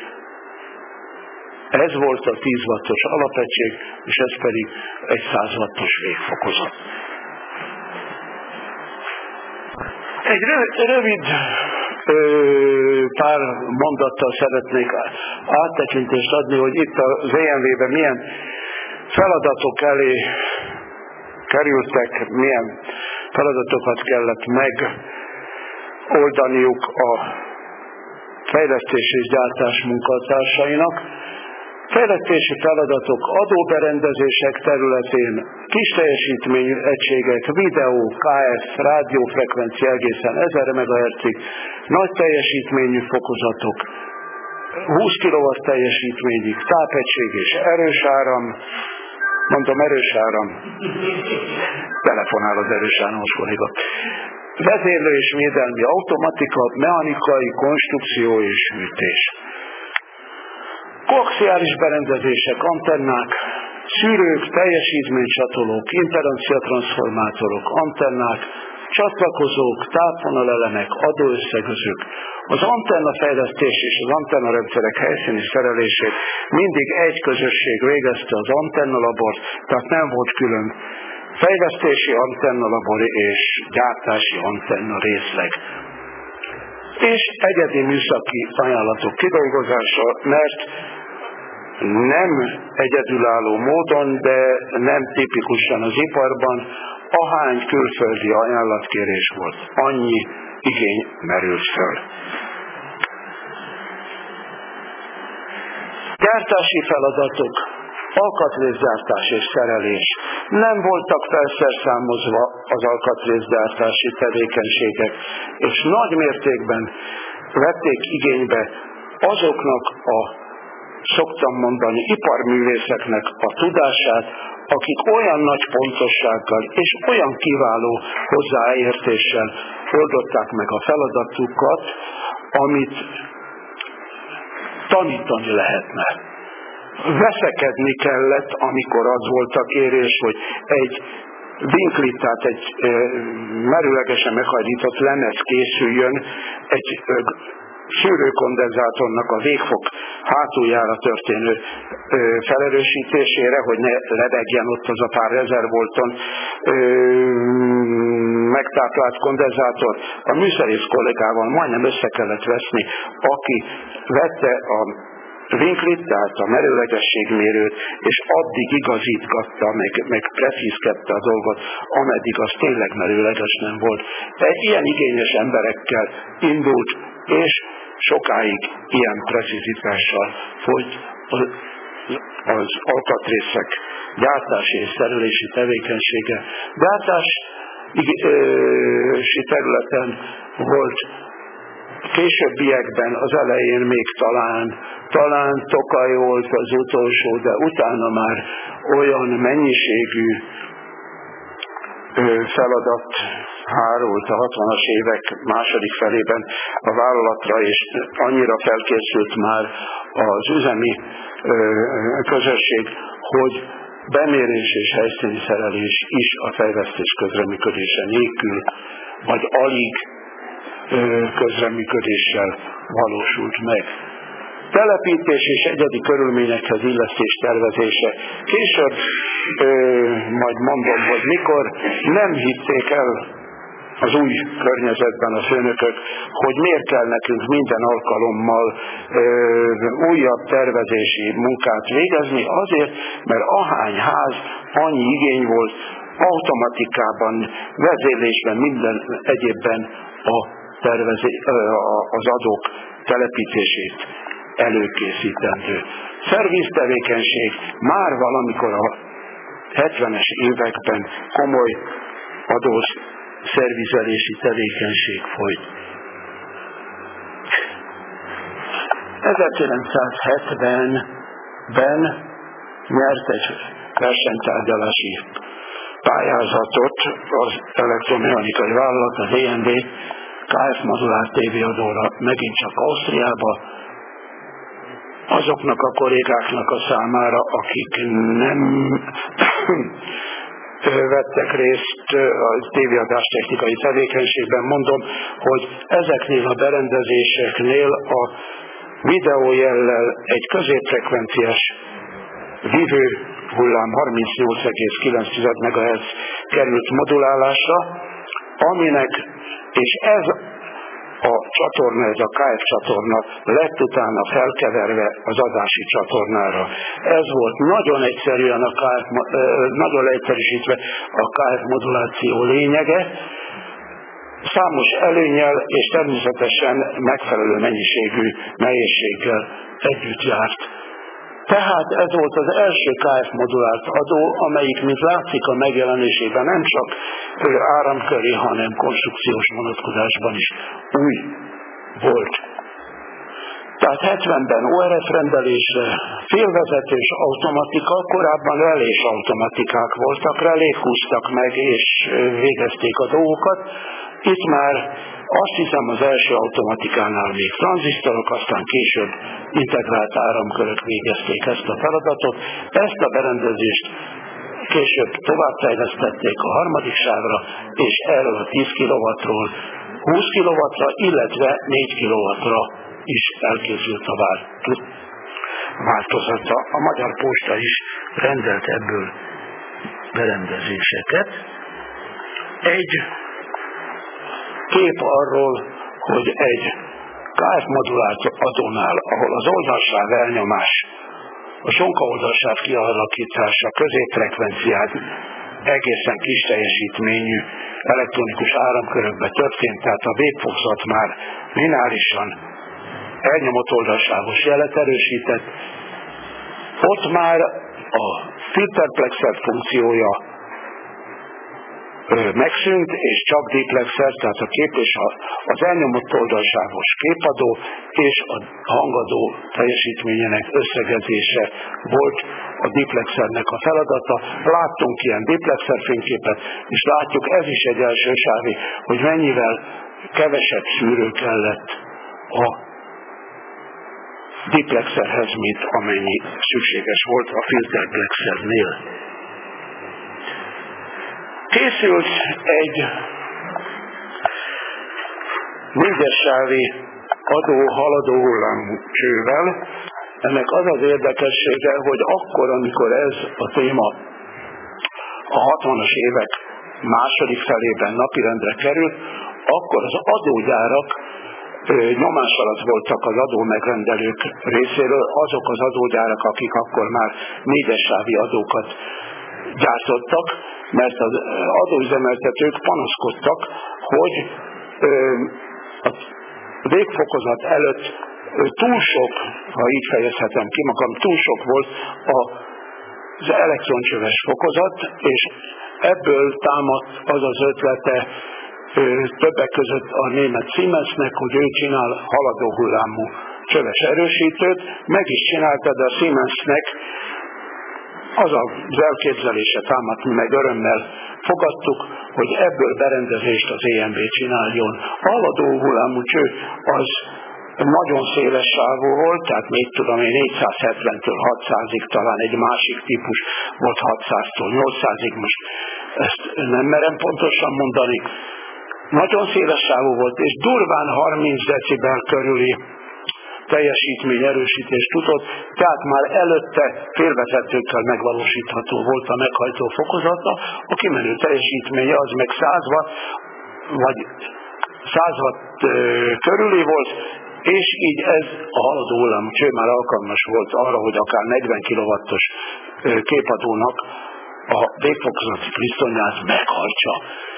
ez volt a tíz wattos alapegység, és ez pedig egy száz wattos végfokozat. Egy rövid ö, pár mondattal szeretnék áttekintést adni, hogy itt az é em vé-ben milyen feladatok elé kerültek, milyen feladatokat kellett megoldaniuk a fejlesztés és gyártás munkatársainak. Fejlesztési feladatok adóberendezések területén, kis teljesítményű egységek, videó, ká ef, rádiófrekvencia egészen ezer megahertzig, nagy teljesítményű fokozatok, húsz kilowatt teljesítményig, tápegység és erős áram, mondom erős áram, telefonál az erős áramos kolléga, vezérlő és védelmi automatika, mechanikai konstrukció és hűtés. Koaxiális berendezések, antennák, szűrők, teljesítménycsatolók, impedanciatranszformátorok, antennák, csatlakozók, tápvonalelemek, adóösszegözők. Az antennafejlesztés és az antennarendszerek helyszíni szerelését mindig egy közösség végezte, az antennalabor, tehát nem volt külön fejlesztési antennalabor és gyártási antenna részleg. És egyedi műszaki ajánlatok kidolgozása, mert nem egyedülálló módon, de nem tipikusan az iparban, ahány külföldi ajánlatkérés volt, annyi igény merült föl. Gyártási feladatok, alkatrészgyártás és szerelés. Nem voltak felszerszámozva az alkatrészgyártási tevékenységek, és nagy mértékben vették igénybe azoknak a, szoktam mondani, iparművészeknek a tudását, akik olyan nagy pontossággal és olyan kiváló hozzáértéssel oldották meg a feladatukat, amit tanítani lehetne. Veszekedni kellett, amikor az volt a kérés, hogy egy vinklit, tehát egy e, merőlegesen meghajlított lemez készüljön egy e, szűrőkondenzátornak a végfok hátuljára történő ö, felerősítésére, hogy ne lebegjen ott az a pár rezervolton ö, megtáplált kondenzátor. A műszerész kollégával majdnem össze kellett veszni, aki vette a vinklit, tehát a merőlegességmérőt, és addig igazítgatta, meg, meg precízkedte a dolgot, ameddig az tényleg merőleges nem volt. Egy ilyen igényes emberekkel indult, és sokáig ilyen precizitással folyt az, az alkatrészek gyártási és szerelési tevékenysége. Gyártási területen volt későbbiekben, az elején még talán, talán Tokaj volt az utolsó, de utána már olyan mennyiségű feladat hárult a hatvanas évek második felében a vállalatra, és annyira felkészült már az üzemi közösség, hogy bemérés és helyszíni szerelés is a fejlesztés közreműködése nélkül, vagy alig közreműködéssel valósult meg. Telepítés és egyedi körülményekhez illesztés tervezése. Később ö, majd mondom, hogy mikor nem hitték el az új környezetben a főnökök, hogy miért kell nekünk minden alkalommal ö, újabb tervezési munkát végezni, azért, mert ahány ház, annyi igény volt, automatikában, vezérlésben, minden egyébben a tervezé, az adók telepítését előkészítendő. Szerviztevékenység már valamikor a hetvenes években komoly adós szervizelési tevékenység folyt. ezerkilencszázhetvenben nyert egy versenytárgyalási pályázatot az elektromechanikai vállalat, az é en bé, ká ef modulár tévéadóra, megint csak Ausztriába, azoknak a kollégáknak a számára, akik nem vettek részt a tévéadás technikai tevékenységben, mondom, hogy ezeknél a berendezéseknél a videójellel egy középfrekvenciás vívő hullám harmincnyolc egész kilenc megahertz került modulálásra, aminek, és ez a csatorna, ez a ká ef csatorna lett utána felkeverve az adási csatornára. Ez volt nagyon egyszerűen a ká ef, nagyon egyszerűsítve a ká ef moduláció lényege, számos előnnyel és természetesen megfelelő mennyiségű nehézséggel együtt járt. Tehát ez volt az első ká ef modulált adó, amelyik, mint látszik a megjelenésében, nem csak áramköri, hanem konstrukciós vonatkozásban is új volt. Tehát hetvenben o er ef rendelésre, félvezetős automatika, korábban relés automatikák voltak, relék húztak meg és végezték a dolgokat. Itt már azt hiszem az első automatikánál még tranzisztorok, aztán később integrált áramkörök végezték ezt a feladatot. Ezt a berendezést később továbbfejlesztették a harmadik sávra, és erről a tíz kilowattról húsz kilowattra, illetve négy kilowattra is elkészült a változata. A Magyar Posta is rendelt ebből berendezéseket. Egy kép arról, hogy egy ká ef modulált adónál, ahol az oldalsáv elnyomás, a sonka oldalsáv kialakítása, középfrekvenciát egészen kis teljesítményű elektronikus áramkörökbe történt, tehát a végfokozat már lineárisan elnyomott oldalsávos jelet erősített. Ott már a filterplexer funkciója megszűnt, és csak diplexer, tehát a kép és a, az elnyomott oldalsávos képadó és a hangadó teljesítményének összegezése volt a diplexernek a feladata. Láttunk ilyen diplexer fényképet, és látjuk, ez is egy első sávi, hogy mennyivel kevesebb szűrő kellett a diplexerhez, mint amennyi szükséges volt a filterplexernél. Készült egy négyes sávi adó haladó hullámú csővel. Ennek az az érdekessége, hogy akkor, amikor ez a téma a hatvanas évek második felében napirendre került, akkor az adógyárak nyomás alatt voltak az adómegrendelők részéről, azok az adógyárak, akik akkor már négyes sávi adókat gyártottak, mert az adóüzemeltetők panaszkodtak, hogy a végfokozat előtt túl sok, ha így fejezhetem ki magam, túl sok volt az elektroncsöves fokozat, és ebből támadt az az ötlete többek között a német Siemensnek, hogy ő csinál haladó hullámú csöves erősítőt, meg is csinálta, de a Siemensnek az az elképzelése támadt, mi meg örömmel fogadtuk, hogy ebből berendezést az é em vé csináljon. A haladó hullámú cső az nagyon széles sávú volt, tehát még tudom én négyszázhetventől hatszázig, talán egy másik típus volt hatszáztól nyolcszázig, most ezt nem merem pontosan mondani. Nagyon széles sávú volt, és durván harminc decibel körüli teljesítmény erősítést tudott, tehát már előtte félvezetőkkel megvalósítható volt a meghajtó fokozata, a kimenő teljesítménye az meg száz watt, vagy száz watt körüli volt, és így ez a haladó hullámú cső már alkalmas volt arra, hogy akár negyven kilowattos képadónak a végfokozati krisztonyát meghajtsa.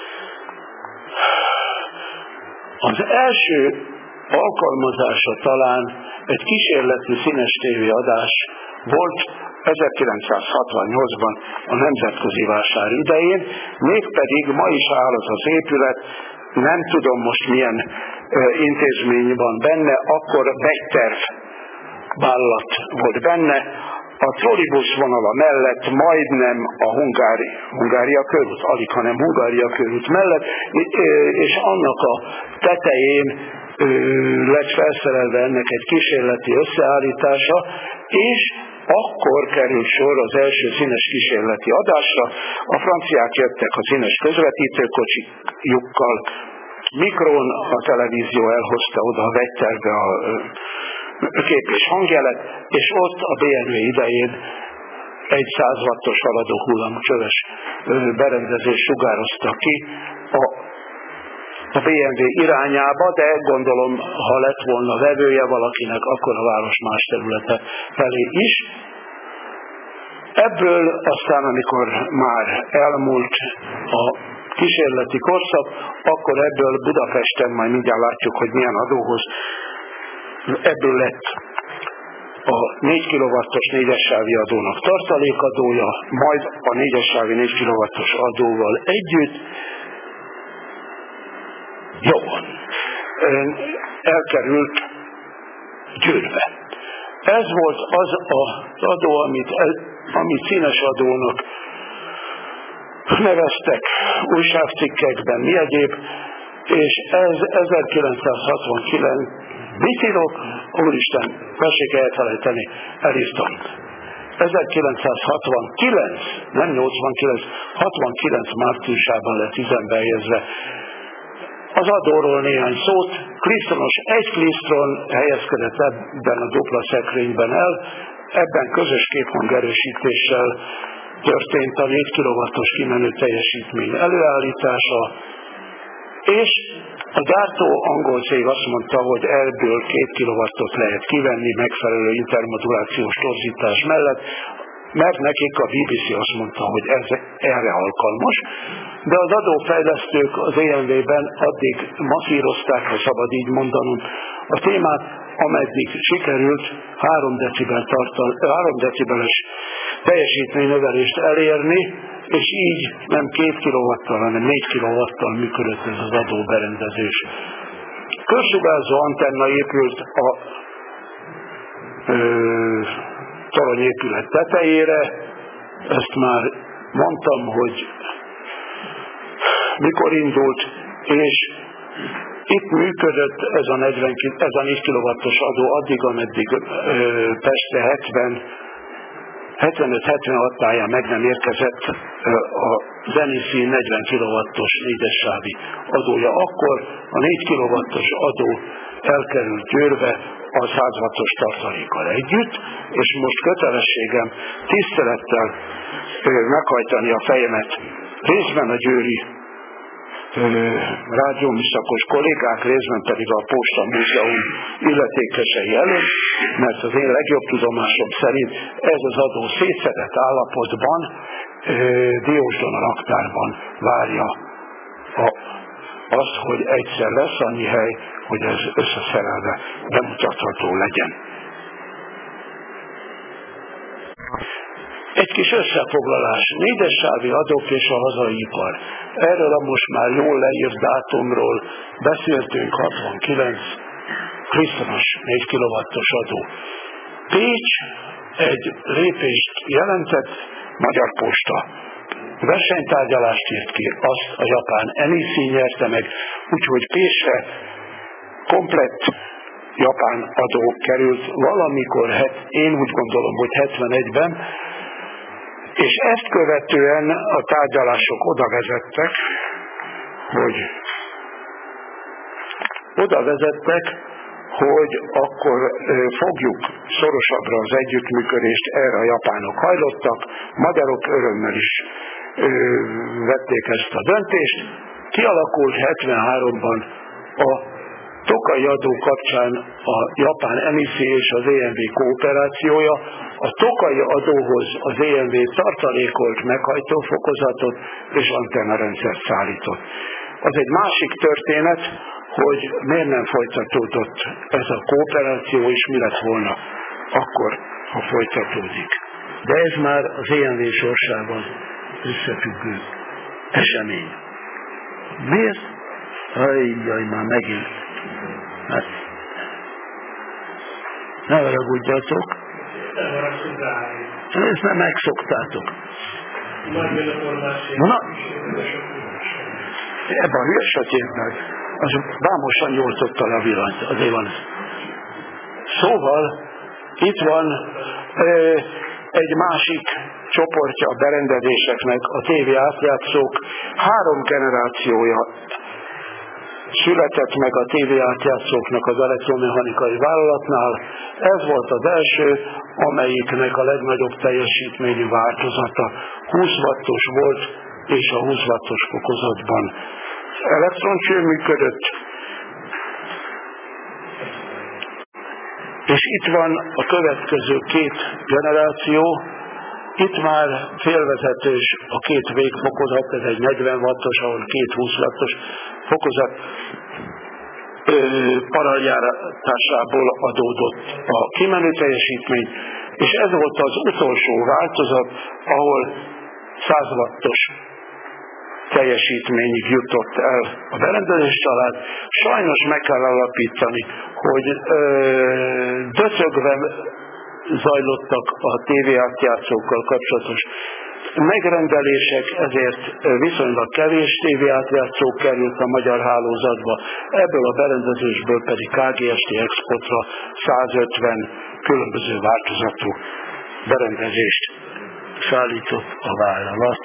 Az első alkalmazása talán egy kísérleti színes tévéadás volt ezerkilencszázhatvannyolcban a nemzetközi vásár idején, mégpedig ma is áll az az épület, nem tudom most milyen e, intézmény van benne, akkor vegyterv vállalat volt benne, a trollibusz vonala mellett majdnem a Hungári, Hungária körút, alig, hanem Hungária körút mellett, és annak a tetején lett felszerelve ennek egy kísérleti összeállítása, és akkor került sor az első színes kísérleti adásra. A franciák jöttek a színes közvetítőkocsijukkal, Mikron, a televízió elhozta oda a vegyterbe a kép és hangjelet, és ott a bé em vé idején egy száz wattos haladó hullámú csöves berendezés sugározta ki a, a bé em vé irányába, de gondolom, ha lett volna vevője valakinek, akkor a város más területe felé is. Ebből aztán, amikor már elmúlt a kísérleti korszak, akkor ebből Budapesten, majd mindjárt látjuk, hogy milyen adóhoz, ebből lett a négy kilowattos négyes sávi adónak tartalékadója, majd a négyes sávi négy kilowattos adóval együtt jó, elkerült Győrbe. Ez volt az az adó, amit, amit színes adónak neveztek újságcikkekben, mi egyéb, és ez ezerkilencszázhatvankilenc Viszilok, úristen, tessék elfelejteni, elírtam. ezerkilencszázhatvankilenc, nem nyolcvankilenc, hatvankilenc márciusában lett üzembe helyezve. Az adóról néhány szót, klisztronos, egy klisztron helyezkedett ebben a dupla szekrényben el, ebben közös képhangerősítéssel történt a négy kilowattos kimenő teljesítmény előállítása, és a gyártó angol cég azt mondta, hogy ebből két kilowattot lehet kivenni megfelelő intermodulációs torzítás mellett, mert nekik a bé bé cé azt mondta, hogy ez erre alkalmas, de az adófejlesztők az é em vé-ben addig masszírozták, ha szabad így mondanom, a témát, ameddig sikerült három decibel tartal, három decibeles teljesítménynövelést elérni, és így nem két kilowattal, hanem négy kilowattal működött ez az adóberendezés. Körsugárzó antenna épült a ö, toronyépület tetejére, ezt már mondtam, hogy mikor indult, és itt működött ez a, negyven, ez a négy kilowattos adó addig, ameddig ö, Pestre hetven hetvenöt hetvenhat táján meg nem érkezett a Zenisi negyven kilowattos négyes sávi adója. Akkor a négy kilowattos adó elkerült Győrbe a száz wattos tartalékkal együtt, és most kötelességem tisztelettel meghajtani a fejemet részben a győri rádióműszakos kollégák, részben pedig a Posta Múzeum illetékesei előtt, mert az én legjobb tudomásom szerint ez az adó szétszedett állapotban Diósdon a raktárban várja a, azt, hogy egyszer lesz annyi hely, hogy ez összeszerelve bemutatható legyen. Egy kis összefoglalás. Négyes sávi adók és a hazai ipar. Erről a most már jól leírt dátumról beszéltünk, hatvankilenc, Krisztunos négy kilowattos adó. Pécs egy lépést jelentett, Magyar Posta versenytárgyalást írt ki, azt a japán en i cé nyerte meg, úgyhogy Pécsre komplett japán adó került valamikor, hát én úgy gondolom, hogy hetvenegyben, és ezt követően a tárgyalások oda vezettek, hogy oda vezettek, hogy akkor fogjuk szorosabbra az együttműködést, erre a japánok hajlottak, magyarok örömmel is vették ezt a döntést. Kialakult hetvenháromban a tokai adó kapcsán a japán em i cé és az é em vé kooperációja. A tokai adóhoz az é em vé tartalékolt meghajtófokozatot és antennarendszert szállított. Az egy másik történet, hogy miért nem folytatódott ez a kooperáció, és mi lett volna akkor, ha folytatódik. De ez már az é em vé sorsával összefüggő esemény. Miért? Ajjaj, már megint. Hát, ne haragudjatok. Ezt nem megszoktátok. Na, ebben a hülye sötétben az bámosan nyolcotta le a villanyt, azért van. Szóval itt van e, egy másik csoportja a berendezéseknek, a tévé átjátszók. Három generációja született meg a tévé átjátszóknak az elektromechanikai vállalatnál. Ez volt az első, amelyiknek a legnagyobb teljesítményű változata húsz wattos volt, és a húsz wattos fokozatban elektroncső működött. És itt van a következő két generáció. Itt már félvezetős a két végfokozat, ez egy negyven wattos, ahol két húsz wattos fokozat paraljáratásából adódott a kimenő teljesítmény, és ez volt az utolsó változat, ahol száz wattos teljesítményig jutott el a berendezés család. Sajnos meg kell alapítani, hogy ö, döcögve zajlottak a tévéátjátszókkal kapcsolatos megrendelések, ezért viszonylag kevés tévéátjátszó került a magyar hálózatba, ebből a berendezésből pedig ká gé es té exportra százötven különböző változatú berendezést szállított a vállalat.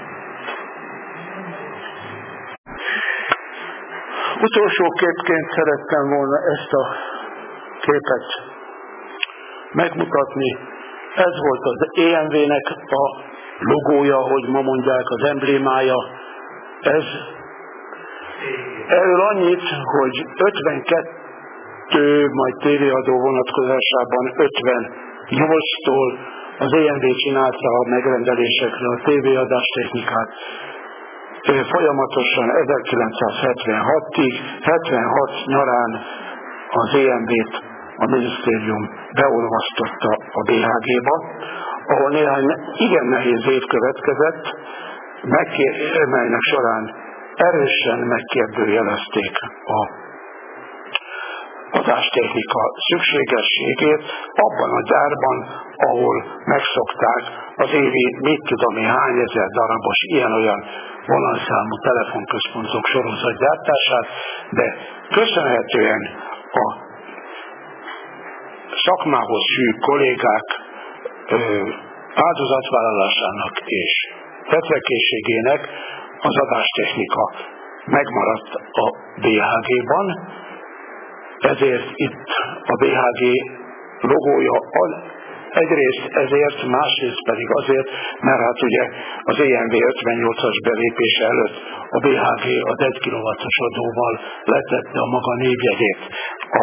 Utolsó képként szerettem volna ezt a képet megmutatni. Ez volt az é em vé-nek a logója, hogy ma mondják, az emblémája. Ez erről annyit, hogy ötvenkettő, majd tévéadó vonatkozásában ötvennyolctól az é em vé csinálta a megrendelésekre a tévéadás technikát. Folyamatosan ezerkilencszázhetvenhatig, hetvenhat nyarán az é em vét a minisztérium beolvasztotta a bé há gé-ba, ahol néhány igen nehéz év következett, melynek során erősen megkérdőjelezték a adástechnika szükségességét abban a gyárban, ahol megszokták az évi mit tudom én hány ezer darabos ilyen-olyan vonalszámú telefonközpontok sorozatgyártását, de köszönhetően a szakmához hű kollégák ö, áldozatvállalásának és tetvekészségének az adástechnika megmaradt a bé há gé-ban, ezért itt a bé há gé logója egyrészt ezért, másrészt pedig azért, mert hát ugye az é em vé ötvennyolcas belépése előtt a bé há gé az egy kilowattos adóval letette a maga névjegyét a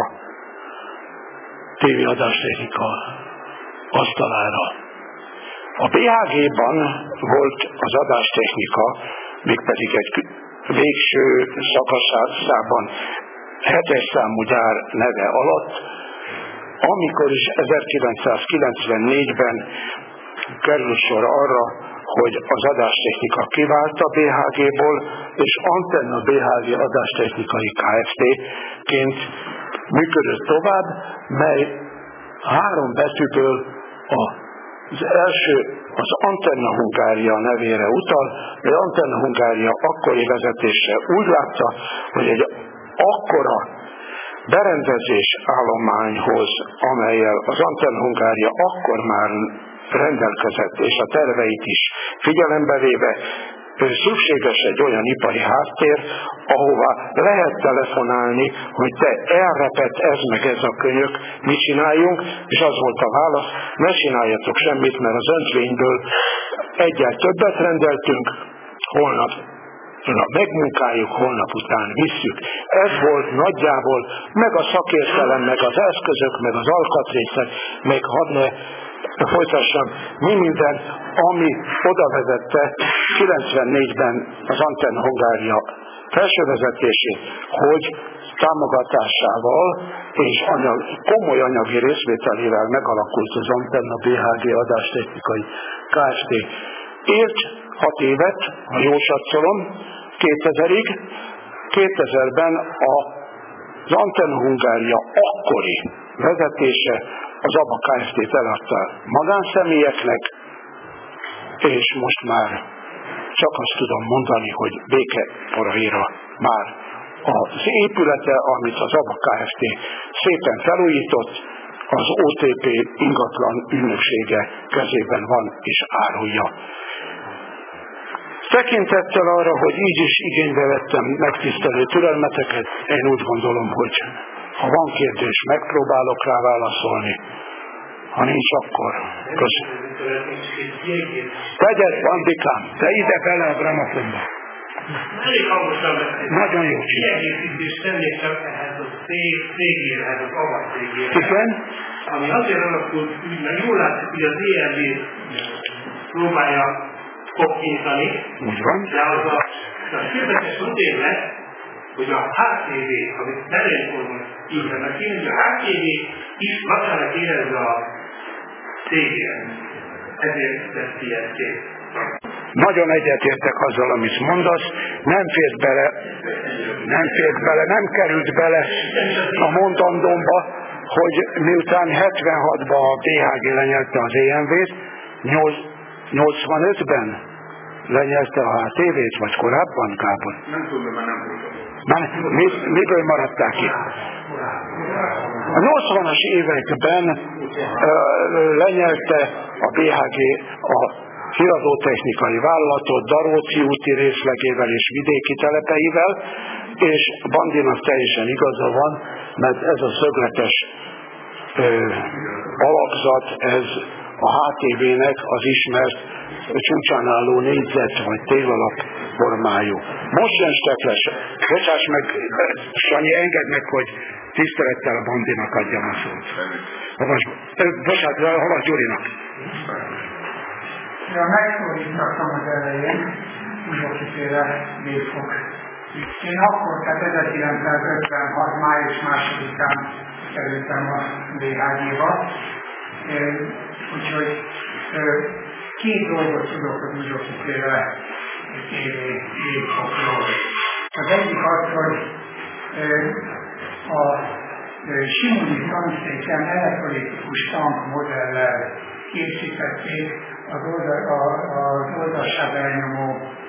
tévéadástechnika asztalára. A bé há gé-ban volt az adástechnika, mégpedig egy végső szakaszában hetes számú gyár neve alatt, amikor is ezerkilencszázkilencvennégyben kerül sor arra, hogy az adástechnika kivált a bé há gé-ból, és Antenna bé há gé adástechnikai Kft-ként működött tovább, mely három betűből az első az Antenna Hungária nevére utal, de Antenna Hungária akkori vezetése úgy látta, hogy egy akkora berendezés állományhoz, amelyel az Antenna Hungária akkor már rendelkezett, és a terveit is figyelembe véve, szükséges egy olyan ipari háttér, ahová lehet telefonálni, hogy te elrepett ez meg ez a könyök, mit csináljunk, és az volt a válasz, ne csináljatok semmit, mert az öntvényből egyel többet rendeltünk, holnap megmunkáljuk, holnap után visszük. Ez volt nagyjából, meg a szakértelem, meg az eszközök, meg az alkatrészek, meg hadd ne folytassam, mi minden, ami oda vezette kilencvennégyben az Antenna Hungária felsővezetését, hogy támogatásával és anyag, komoly anyagi részvételével megalakult az Antenna bé há gé adástechnikai Kft. Élt hat évet, ha jól satszolom, kétezerig, kétezerben az Antenna Hungária akkori vezetése az á bé á Kft-t eladta magánszemélyeknek, és most már csak azt tudom mondani, hogy békeporaira már az épülete, amit az á bé á Kft. Szépen felújított, az o té pé ingatlan ügynöksége kezében van és árulja. Tekintettel arra, hogy így is igénybe vettem megtisztelő türelmeteket, én úgy gondolom, hogy ha van kérdés, megpróbálok rá válaszolni. Ha nincs, akkor köszönöm. Tegyed, Andikám, te ide bele a gramofonba. Elég hangosan beszél. Nagyon jó csinál. Kiegészítést tennék csak ehhez a cégérhez, az avat cégérhez. Igen? Ami azért alakult, úgy, mert jól látszik, hogy az é em vé próbálja kopkintani. Úgy van. De az a, a kérdéses azért lesz, hogy a há té vé, amit telefonban írnak ki, hogy a há té vé is lassan érezze a cégért. Ezért lesz ilyen cég. Nagyon egyetértek azzal, amit mondasz, nem fért bele, nem fért bele, nem került bele a mondandómba, hogy miután hetvenhatban a bé há gé lenyelte az é em vét, nyolcvanötben lenyelte a há té vét, vagy korábban, Gábor? Nem tudom, mert nem voltam. Már mi, miből maradták ki? A nyolcvanas években ö, lenyelte a bé há gé a híradótechnikai vállalatot Daróci úti részlegével és vidéki telepeivel, és Bandinak teljesen igaza van, mert ez a szögletes ö, alakzat, ez a há té vének az ismert csúcsán álló négyzet vagy télalap formájú. Most jön Stekles. Bocsáss meg, Sanyi, engedd meg, hogy tisztelettel a Bandinak adjam a szót. Bocsánat, Halas Gyurinak. Ja, megszólítottam az elején, mindenféle névfog. Én akkor, tehát ezerkilencszázötvenhat. május másodikán kerültem a bé há gé-ba, úgyhogy két dolgot tudok az mindenféle névfogról. Az egyik az, hogy a Simoni tanszéken elektronikus tankmodellel készítették az, oldal, a, az oldalsáv elnyomó.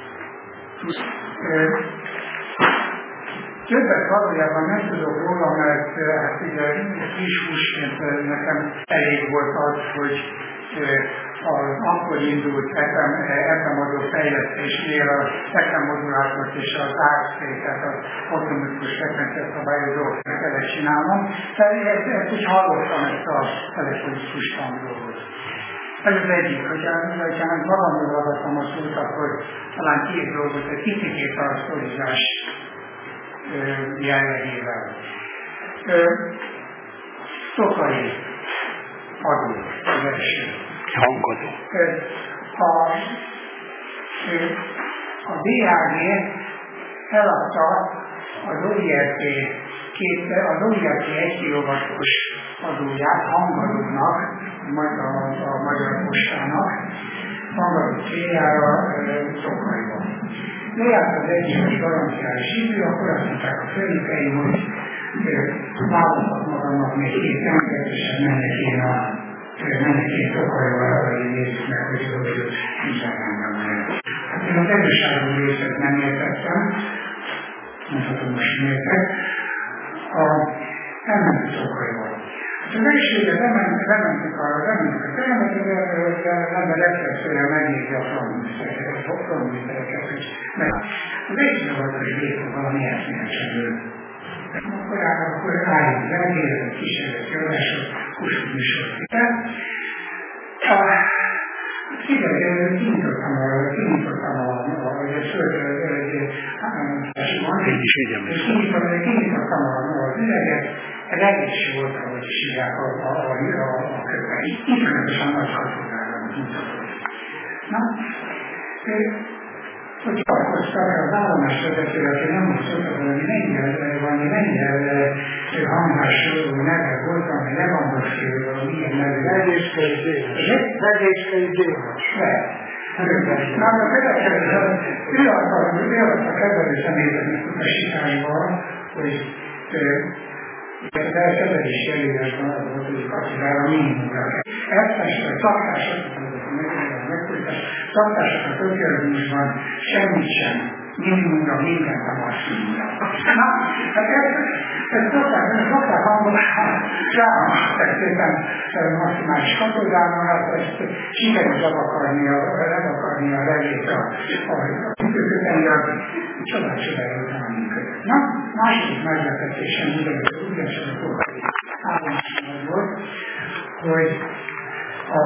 Többet valójában nem tudok róla, mert hát ugye kis húsként nekem elég volt az, hogy az akkor indult etemodó fejlesztésnél a etemodulátort és az árszéket, az autonomikus frekvenciát szabályozó kellett csinálnom. Tehát ezt, ezt úgy hallottam, ezt a telefonikus dolgot. Ez az egyik, hogyha, hogyha valamiről hallottam a szót, akkor talán két dolgot, egy kicsikét a szolizás jellegével. Tokai adó, az első. Hangadó. A, a bé há gé eladta az o i er té az o i er té egy kilovattos adóját hangadónak, majd a, a Magyar Postának, hangadó céljára Tokajban. Lejárt az egyes garanciális idő, akkor azt mondták a főnökeim, hogy választott magamnak még két embert, és mennek én a mennek én Tokajban, arra én nézzük meg, hogy hogy nincsen engem mellett. Hát én az erőságú részet nem értettem, mondhatom most értek, elmentünk Tokajban. Az elsőre bementünk arra, bementünk a termet, az ember legfelszörre megnézi a frontműszereket, a frontműszereket, hogy meg. Az elsőre volt, hogy végül valami eszméletlenül. Akkor akkor álljunk le, kérdezett kísérleti adások, Kossuth műsorképpen. Kiderül, hogy kinyitottam a kinyitottam a kinyitottam az üveget, ez egész volt, ahogy is hívják a könyvben. Iszonyatosan nagy hatódára mutatott. Na, hogy alkoztak az állomásvezetőre, hogy nem most szoktak valami lengyel, valami lengyel hangásról neve volt, ami Lewandowski, valami ilyen nevű. Vegészkei Démas. Vegészkei Démas. Na, a következő, ő adta a kedvelő személyzetnek utasításban, hogy az elsőződési előírásban az volt, hogy kapcsolára minimumra kell. Eltársak, szaktársakat, szaktársakat ökörvűsban semmit sem, minimumra, mindent a maximumra. Na, hát ezt szokták hangolni, ráamadták szépen maximális katonzálban, ezt sikerült levakarni a regét a tükrököteni, a csodál-csodálja után működött. Na, második meglepetésem ugyancsak a tokai állomásban volt, hogy a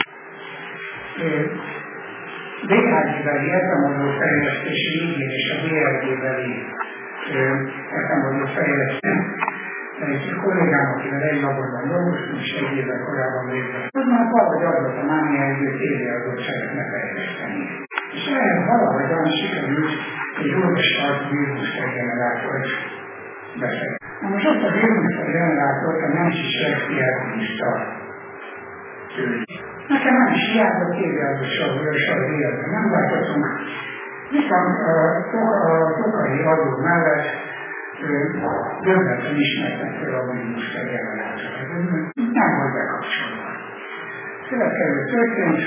bé há gé-beli etemodó fejlesztési igény és a bé er gé-beli etemodó fejlesztés. Egy kollégám, akivel egy laborban dolgoztunk, és egy évvel korábban végzett. Az már valahogy adott a mánia idő tévéadottságot megfejleszteni. És ehhez valahogyan sikerült egy orvostartó vírusszergenerátort befejezni. Na most azt a vírusszergenerátort a Nancy Shakespeare húzta tőle. Nekem nem is hiányzott tévéadottság az életben, nem láthatunk. Viszont a tokai adó mellett döbbenten ismertek fel a vírusszergenerátort. Nem volt bekapcsolva. Következő történt,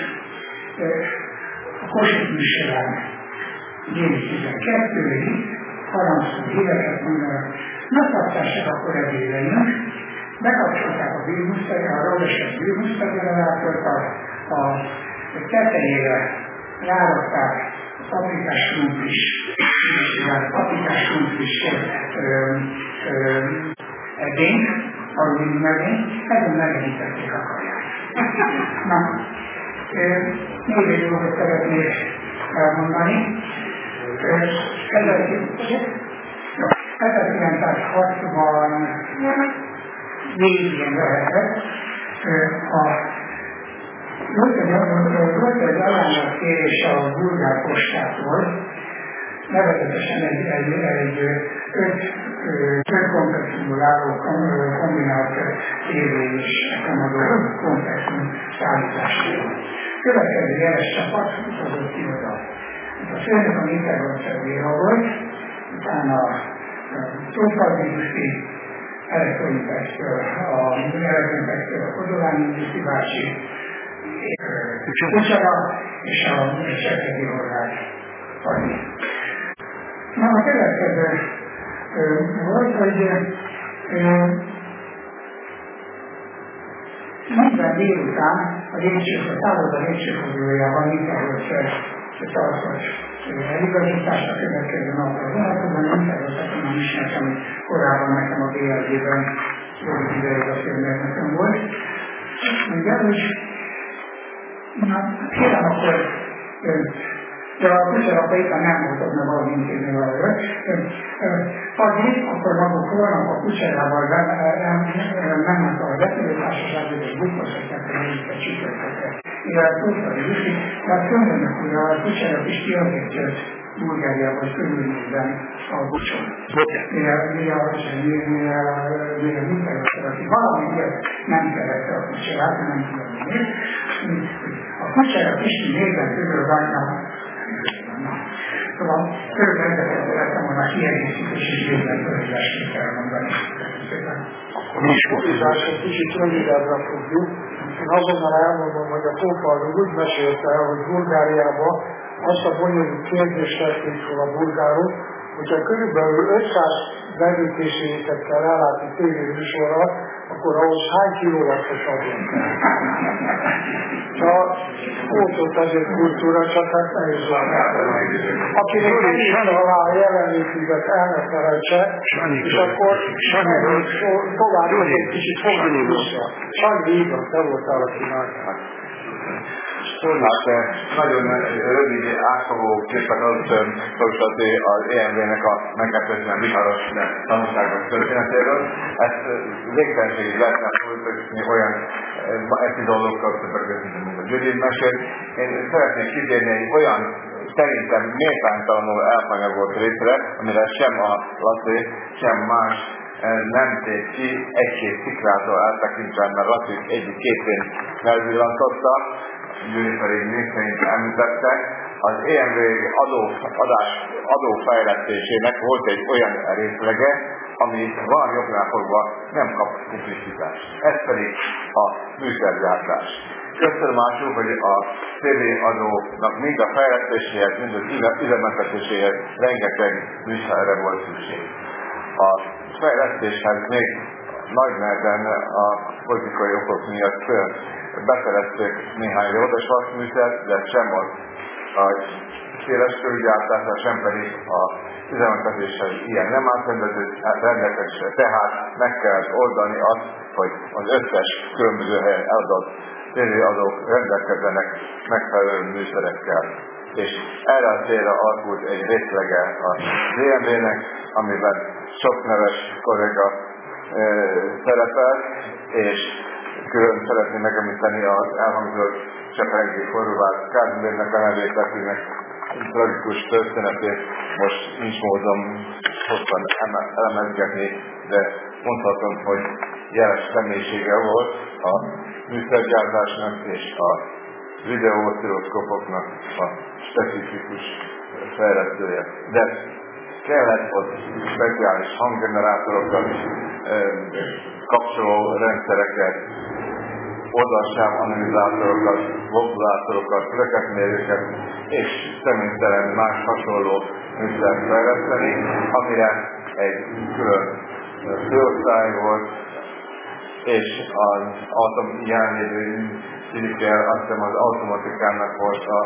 a Kossuth műsorán déli tizenkettőig harangszó híreket mondanak, megkapcsolták akkor ebédeink, bekapcsolták a vírusszergenerátort, a roveses vírusszergenerátort, a, a tetejére rárakták a paprikás krumplis, a paprikás krumplis edényt, alumínium edényt, ezen megenítették a kaját. Na, még egy dolgot szeretnék elmondani. ezerkilencszázhatvannégyben lehetett. Volt egy ajánlatkérés a Bulgár Postától, nevezetesen egy, egy, egy öt, öt komplexumból álló kombinált tévé és etemadó komplexum szállításról. Következő jeles csapat utazott ki oda. A főnök a Intergonszer Béla volt, utána a Tófaldi Elektronipektől, a Elektronipektől a Kodolányi Induszi bácsi, Kucsara és a Csekkedi Horváth Fanni. Na, a következő volt, hogy minden délután a lépcsők, a szálloda lépcsőfordulójában mindenhol tartott igazításra következő napra vonatkozóan, nem tervezetem, nem ismertem, hogy korábban nekem a bé el gében rövid ideig a filmérnekem volt. Ugye, és na, kérem akkor de a kutyarapa éppen nem volt ott, mert valami intézni valóra. Addig, akkor maguk holnap a kutyarával mennek a repülőtársaságba, és bukkosítják a nézve csütörtöket. Mivel tudta, hogy viszik, tehát könyvönnek, hogy a kutyarap is ki azért jött Bulgáriában, körülnézben a bucson. Mivel munkálatra, aki valami ilyet nem szerette a kutyarát, nem tudom miért, a kutyarap is nézben körül vannak. Szóval körülbelül ezeket szerettem volna kiegészítés és végben törődését elmondani. A egy kicsit rövidebbre fogjuk. Én azonnal elmondom, hogy a Tófaldi úgy mesélte el, hogy Bulgáriában azt a bonyolult kérdést tették fel a bulgárok, hogyha körülbelül ötszáz bevétéséket kell ellátni tévéműsorra, akkor ahhoz hány kilóvatos adjon kell. Csak pótolt azért kultúra, csak hát nehéz van. Akinek nem is alá a jelenlétüket el ne felejtse, és akkor tovább egy kicsit fogjuk vissza. Sanyi Ivan, te voltál, aki már. Hát nagyon rövid átfogó képet adott Szolcsati az é em vé-nek a megkezdően viharos tanulságos történetéről. Ezt végtelenségig lehetne folytatni olyan epizódokkal, mint a György mesél. Én szeretnék kitérni egy olyan szerintem méltánytalanul elhanyagolt részre, amire sem a Laci, sem más nem tét ki, egy-két szikrától eltekintve, mert Laci egyik képén felvillantotta, Gyuri pedig még szerint említette, az é em vé adó, adás, adófejlesztésének volt egy olyan részlege, ami valami oknál fogva nem kap publicitást. Ez pedig a műszergyártás. Köszönömásul, hogy a té vé adónak mind a fejlesztéséhez, mind az üzemeltetéséhez rengeteg műszerre volt szükség. A fejlesztéshez még nagy nehezen a politikai okok miatt beszerezték néhány olvasott műszert, de sem a széles körülgyártásra, sem pedig a üzemeltetéshez ilyen nem átrendelkezésre. Tehát meg kell oldani azt, hogy az összes különböző helyen eladott tévéadók rendelkezzenek megfelelő műszerekkel. És erre a célra alakult egy részlege a zé em vé-nek, amiben sok neves kolléga e, szerepel, és külön szeretném megemlíteni az elhangzott Cseperengi Horváth Kázmérnek a nevét, akinek tragikus történetét most nincs módom hosszan elemezgetni, de mondhatom, hogy jeles személyisége volt a műszergyártásnak és a videóoszcilloszkópoknak a specifikus fejlesztője. De kellett ott speciális hanggenerátorokat, kapcsoló rendszereket, oldalsám analizátorokat, vokzátorokat, löketmérőket és személytelen más hasonló műszert fejleszteni, amire egy külön főosztály volt, és az atom jelenlévő fizikel, azt hiszem az automatikának volt a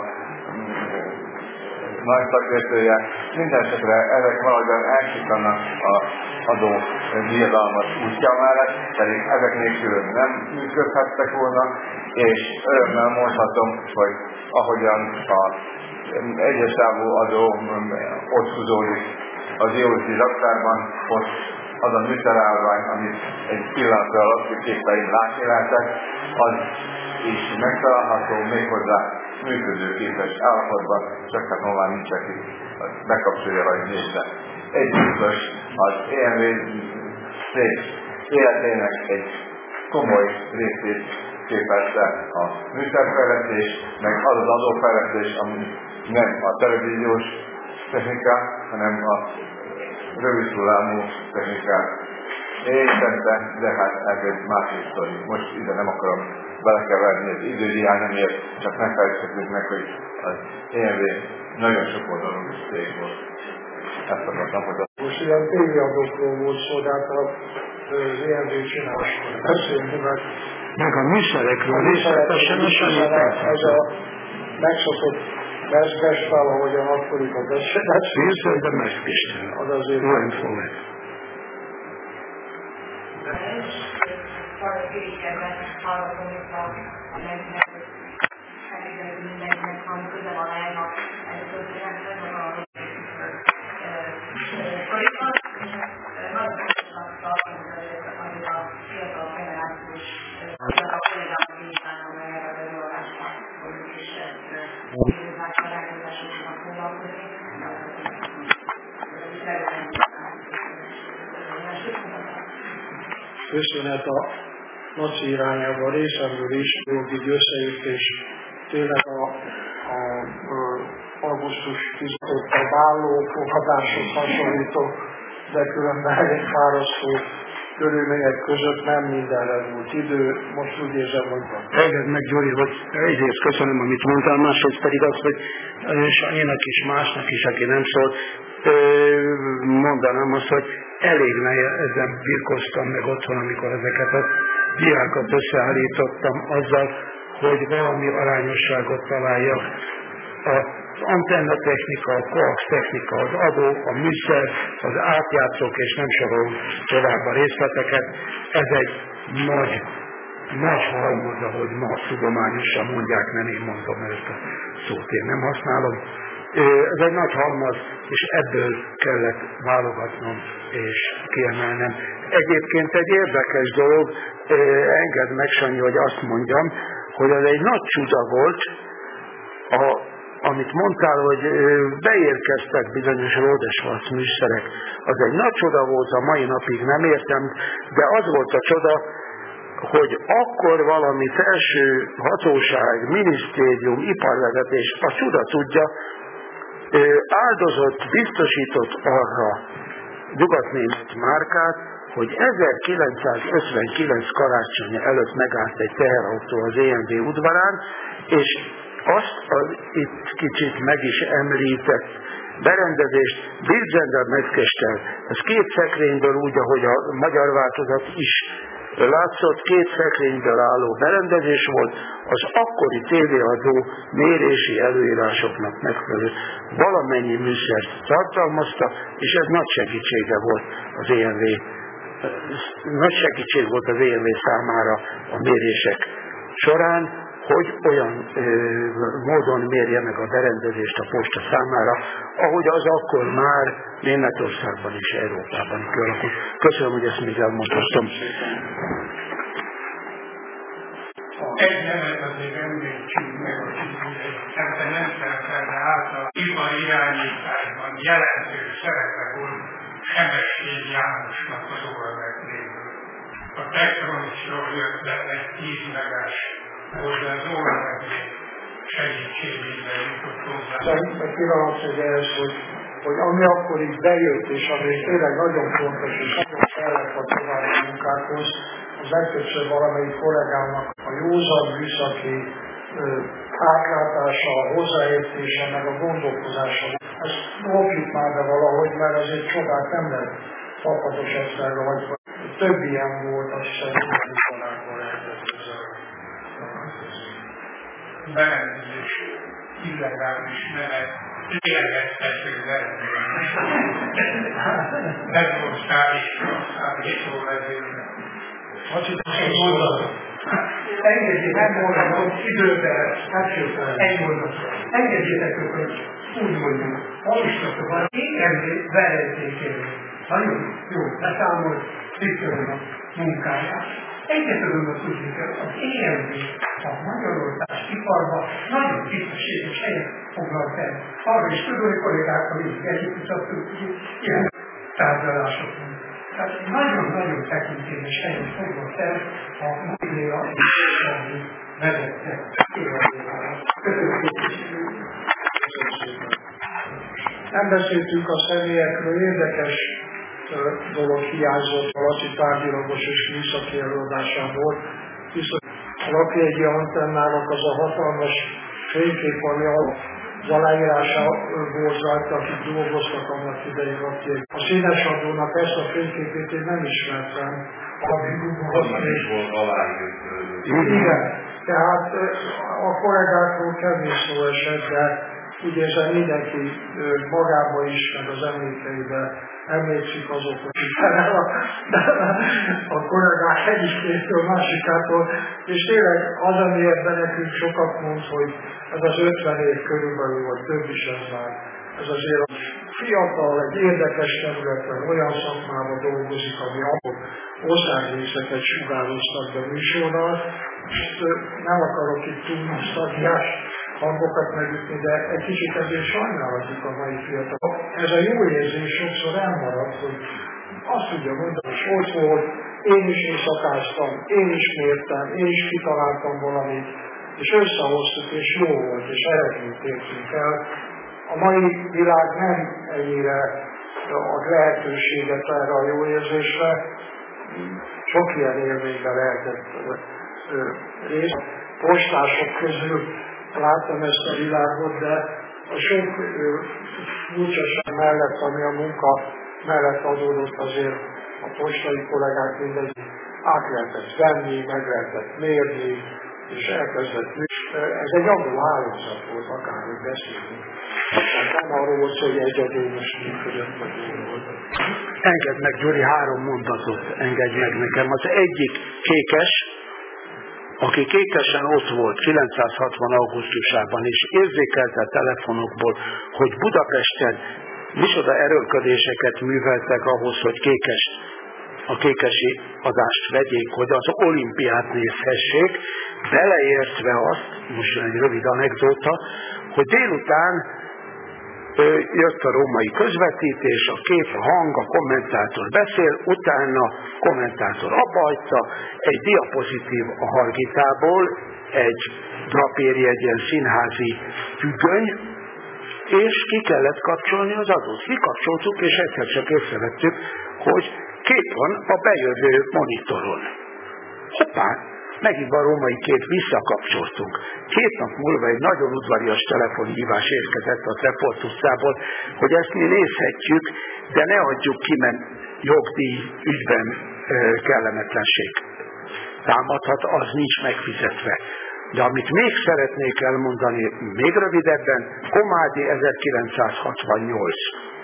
nagy szakértője. Mindenesetre ezek valahogyan elsikanak az adó diadalmas útja mellett, pedig ezek nélkül nem működhettek volna, és örömmel mondhatom, hogy ahogyan az egyes távú adó ott húzódik az Józsi raktárban, ott az a műszerállvány, amit egy pillanatra alatt képein látni lehetek, az is megtalálható méghozzá működőképes állapotban, csak hát normál nincs, aki bekapcsolja vagy nézze. Egy biztos, az é em vé cég életének egy komoly részét képezte a műszerfejlesztés, meg az az adófejlesztés, ami nem a televíziós technikák, hanem a rövid hullámú technikák értette, de hát ez egy másik sztori. Most ide nem akarom belekeverni az időhiány, amiért csak ne felejtsük meg, hogy az é em vé nagyon sok oldalú cég volt. Ezt akartam, hogy a... Most ilyen tévéadókról volt szó, de hát az é em vé csinálásról beszélni, mert meg a műszerekről részletesen a semmit ez a megszokott veszgesfál, ahogyan akkorik a veszgesfál. Én de megszkisten. Az azért olyan fogad. Arra kérésében hallgatom itt a mindenkinek, hogy mindenkinek van köze van elnak, ez a történetben, van a szorikat. Nagyon fontosnak tartom, hogy a fiatal generációs a kollégák miután, amelyek az előadásban vagyunk, és időzás arányozásoknak foglalkozni. Köszönet a naci irányába részemről is, jogi összeért, és tényleg a, a, a augusztus tizenötödikén álló fogadáshoz hasonlító, de különben egy fárasztó körülmények között nem mindenre volt idő, most úgy érzem, hogy van. Engedd meg, Gyuri, hogy egyrészt köszönöm, amit mondtál, másrészt pedig az, hogy Sanyinak is, másnak is, aki nem szólt, mondanám azt, hogy elég nehezen birkoztam meg otthon, amikor ezeket a diákat összeállítottam azzal, hogy valami arányosságot találjak. Az antennatechnika, a koax technika, az adó, a műszer, az átjátszók, és nem sorolom tovább a részleteket. Ez egy nagy, nagy halmaz, ahogy ma tudományosan mondják, nem én mondom ezt a szót, én nem használom. Ez egy nagy halmaz, és ebből kellett válogatnom és kiemelnem. Egyébként egy érdekes dolog, engedd meg, Sanyi, hogy azt mondjam, hogy az egy nagy csuda volt, a, amit mondtál, hogy beérkeztek bizonyos Rhodes-Schwarz műszerek. Az egy nagy csoda volt, a mai napig nem értem, de az volt a csoda, hogy akkor valami felső hatóság, minisztérium, iparvezetés, a csuda tudja, áldozott, biztosított arra nyugatnémet márkát, hogy ezerkilencszázötvenkilenc karácsonya előtt megállt egy teherautó az é em vé udvarán, és azt az itt kicsit meg is említett berendezést Birgender Mezgestel. Ez két szekrényből úgy, ahogy a magyar változat is látszott, két szekrényből álló berendezés volt, az akkori tévéadó mérési előírásoknak megfelelő valamennyi műszert tartalmazta, és ez nagy segítsége volt az é em vé. Nagy segítség volt az é em vé számára a mérések során, hogy olyan ö, módon mérje meg a berendezést a posta számára, ahogy az akkor már Németországban és Európában kialakult. Köszönöm, hogy ezt még elmondhattam. Egy nevet azért említsünk meg, hogy ebben nem szerepel, de által ipari irányításban jelentős szerepe volt Sebesség Jánosnak az óravetnéből. A Tektronisról jött le egy tíz megás volt, de az óravetné segítségével jutott hozzá. Szerintem pillanat, hogy ez, hogy, hogy ami akkor itt bejött, és ami tényleg nagyon fontos, és nagyon kellett a további munkákhoz, az legtöbbször valamelyik kollégának a józan műszaki átlátása, a hozzáértése, meg a gondolkozása. Ezt lopjuk már be valahogy, mert azért csodát nem lehet fapados egyszerre, vagy több ilyen volt, azt hiszem, hogy iskolákban lehetett közel. Berendezés illegális nevet lélegeztető verendőnek. Bezországis, szállító vezérnek. Azt hiszem, hogy mondatot. Engedjétek, nem mondom, hogy időben, elsőben, egy mondatot. Engedjétek, hogy úgy mondjuk, hallgassatok, hogy én verendékérni. Nagyon jó, beszámolt, tisztelően a munkáját. Egyetlenül a tudni kell, az é em vé a Magyarország iparban nagyon tisztességes helyet foglalt el. Arra is tudom, hogy kollégákkal így együtt mutattuk, ilyen tárgyalásokon. Tehát nagyon-nagyon tekintélyes helyet foglalt el a Magyar Ország vezette évalévára. Köszönöm szépen! Nem beszéltünk a személyekről, érdekes dolog hiányzott a Laci tárgyilagos és műszaki előadásából, viszont a lapjegyi antennának az a hatalmas fénykép, ami a az aláírása borzalt, akik dolgoztak annak idején, akik a színesadónak ezt a fényképét én nem ismertem. Onnan is volt aláírt. Igen, tehát a kollégákról kevés szó esett, de úgy érzem mindenki magába is, meg az emlékeibe emlékszik azokra, a, a kollégák egyikétől, másikától, és tényleg az, amiért nekünk sokat mond, hogy ez az ötven év körülbelül, vagy több is ez már, ez azért fiatal, egy érdekes területen olyan szakmában dolgozik, ami abban országrészeket sugároztak be műsorral. Nem akarok itt túl nosztalgiás hangokat megütni, de egy kicsit ezért sajnálatik a mai fiatal. Ez a jó érzés sokszor elmarad, hogy azt tudja mondani, hogy ott volt, én is éjszakáztam, én is mértem, én is kitaláltam valamit, és összehoztuk, és jó volt, és eredményt értünk el. A mai világ nem ennyire ad lehetőséget erre a jó érzésre. Sok ilyen élményben lehetett részt. Postások közül láttam ezt a világot, de a sok furcsaság mellett, ami a munka mellett adódott, azért a postai kollégák mindegy át lehetett venni, meg lehetett mérni, és elkezdett működni. Ez egy adó hálózat volt, akárhogy beszélünk. Tehát nem arról volt, hogy egyedül most működött, vagy jól volt. Engedd meg, Gyuri, három mondatot engedj meg nekem. Az egyik Kékes, aki Kékesen ott volt kilencszázhatvan augusztusában, és érzékelte a telefonokból, hogy Budapesten micsoda erőlködéseket műveltek ahhoz, hogy Kékest, a kékesi adást vegyék, hogy az olimpiát nézhessék, beleértve azt, most egy rövid anekdóta, hogy délután jött a római közvetítés, a kép, a hang, a kommentátor beszél, utána a kommentátor abbahagyta, egy diapozitív a Hargitából, egy drapéri, egy ilyen színházi függöny, és ki kellett kapcsolni az adót. Mi kapcsoltuk, és egyszer csak észrevettük, hogy kép van a bejövő monitoron. Hoppá! Megint a római kép, visszakapcsoltunk. Két nap múlva egy nagyon udvarias telefonhívás érkezett a Treport utcából, hogy ezt mi nézhetjük, de ne adjuk ki, mert jogdíj ügyben e, kellemetlenség támadhat, az nincs megfizetve. De amit még szeretnék elmondani, még rövidebben, Komádi ezerkilencszázhatvannyolc.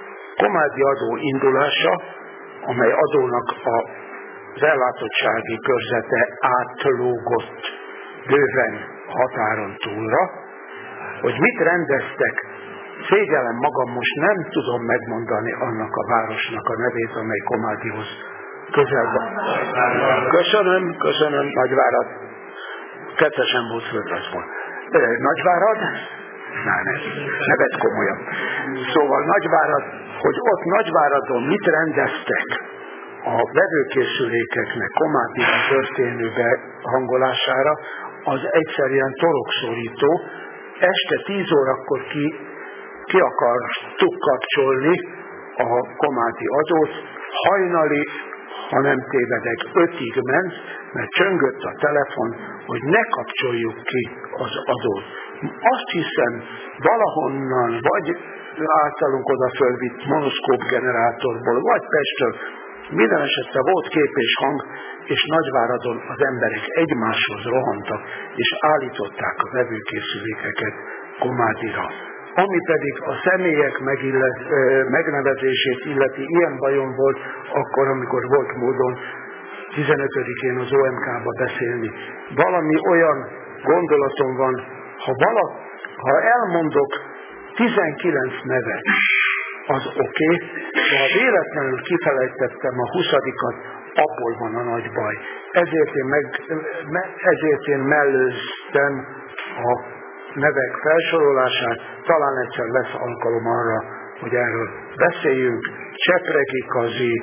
Komádi adó indulása, amely adónak a az ellátottsági körzete átlógott bőven határon túlra, hogy mit rendeztek, szégyellem magam, most nem tudom megmondani annak a városnak a nevét, amely Komádihoz közel van. Köszönöm, köszönöm, Nagyvárad. Kettesen volt földrajzból. Nagyvárad? Na, ne, ne vedd komolyan. Szóval Nagyvárad, hogy ott Nagyváradon mit rendeztek, a vevőkészülékeknek Komádiban történő behangolására, az egyszerűen torokszorító. Este tíz órakor ki, ki akartuk kapcsolni a Komádi adót, hajnali, ha nem tévedek, ötig ment, mert csöngött a telefon, hogy ne kapcsoljuk ki az adót. Azt hiszem, valahonnan, vagy általunk oda fölvitt monoszkóp generátorból, vagy Pestről, minden esetre volt kép és hang, és Nagyváradon az emberek egymáshoz rohantak, és állították a vevőkészülékeket Komádira. Ami pedig a személyek megillet, megnevezését illeti, ilyen bajom volt akkor, amikor volt módon tizenötödikén az o em ká-ba beszélni. Valami olyan gondolatom van, ha, vala, ha elmondok tizenkilenc nevet, az oké, okay, de ha véletlenül kifelejtettem a huszadikat, abból van a nagy baj. Ezért én, meg, me, ezért én mellőztem a nevek felsorolását, talán egyszer lesz alkalom arra, hogy erről beszéljünk. Csepregi Kazi,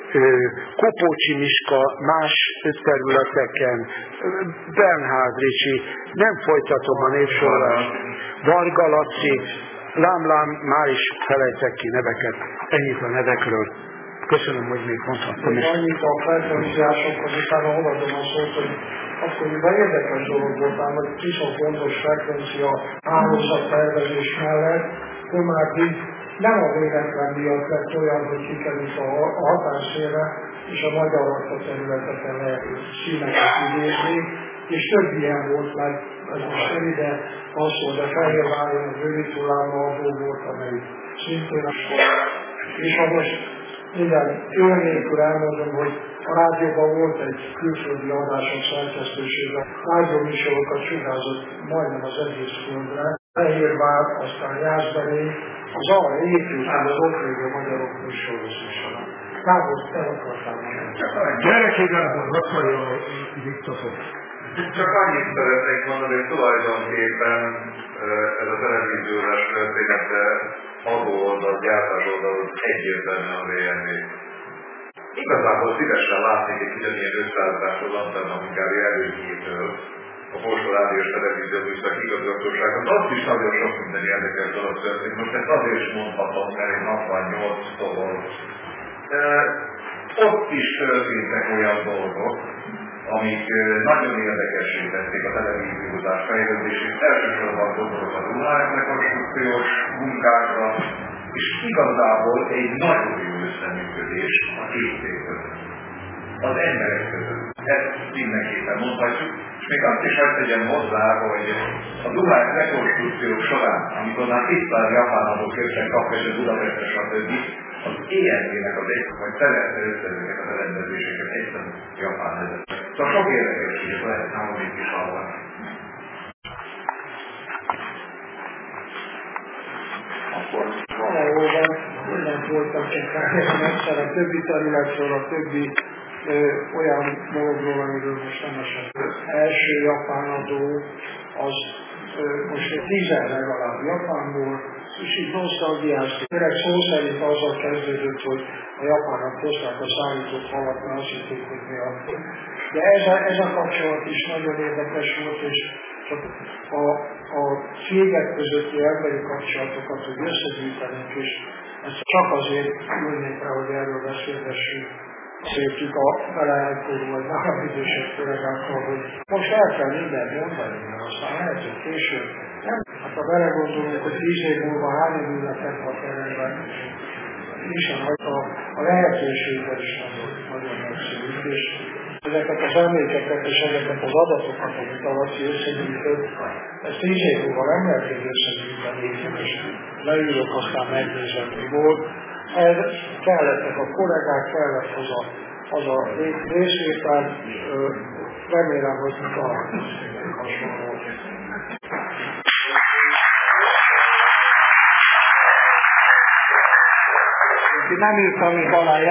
Kopócsi Miska más területeken, Bernhard Ricsi, nem folytatom a névsorolást, Varga Laci, Lám-lám, már is felejtek ki neveket, ennyit a nevekről. Köszönöm, hogy még mondhattam. Még annyit a feltelmizásokhoz, utána odaadom a szót, hogy akkoriban érdekes dolog volt, ám hogy iszonyú fontos frekvencia hálózattervezés mellett, Komárdi nem a véletlen miatt lett olyan, hogy kikerült a határszélre, és a magyar lakta területeken lehet színeket idézni, és több ilyen volt, mert ez most rövide az volt, de Fehérváron az rövid hullámmalvó volt, amely szintén a és ha most minden jó nélkül elmondom, hogy a rádióban volt egy külföldi adások szerkesztőségben, rádióműsorokat sugázott majdnem az egész földre, Fehérvár, aztán Jászberény, az arra épült, az ott lévő magyarokról sorozósanak. Gábor, te akartál mondani. Gyereki Gábor, akarja a diktafon. Csak annyit szeretnék mondani, hogy tulajdonképpen ez a televíziós története adó oldal, gyártás oldal egyértelműen a vé en vé. Igazából szívesen látnék egy ugyanilyen összeállításról antennamunkári előnyétől a Postal Rádiós Televízió Műszak igazgatóságot. Azt is nagyon sok minden érdekes dolog történik. Most ezt azért is mondhatom, mert én hatvannyolctól ott is történtek olyan dolgok, amik nagyon érdekessé tették a televíziózás fejlődését. Elsősorban gondolok a Dunák rekonstrukciós munkákra, és igazából egy nagyon jó összeműködés a két cég között. Az emberek között. Ezt mindenképpen mondhatjuk. És még azt is hadd tegyem hozzá, hogy a Dunák rekonstrukciók során, amikor már tisztán japánok jöttek Kapkeső Budapestre, stb. Az é en vé-nek az egy, vagy területre összezőnek a berendezéseket egyszerűen japán vezet. Szóval sok érdekességet lehet számomra itt is hallani. Akkor valahol mindent voltak egyszer a többi területről, a többi ö, olyan dologról, amiről most nem esett. Az első japán adó, az ö, most egy tízen legalább japánból, és így nosztalgiáztuk. Tényleg szó szerint azzal kezdődött, hogy a japánok hozták a szállított halat, mert azt hitték, hogy mi akkor. De ez a, ez a kapcsolat is nagyon érdekes volt, és csak a, a cégek közötti emberi kapcsolatokat, hogy összegyűjtenénk, és ezt csak azért ülnék rá, hogy erről beszélgessünk. Széptük a vele-elkorú vagy nálam idősebb kollégákkal, hogy most el kell mindent mondani, mert aztán lehet, hogy később. Nem? Hát ha belegondolunk, hogy tíz év múlva hány ülnetek a teremben, és a, a lehetőségben is nagyon, nagyon megszűnik, és ezeket az emlékeket és ezeket az adatokat, amit a Laci összegyűjtött, ezt tíz év múlva nem lehet egy összegyűjteni, és leülök, aztán megnézem, mi volt. Ez kellettek a kollégák, kellett az a, az a részvétel, remélem, hogy találkozunk hasonló. Nem írtam, mint alá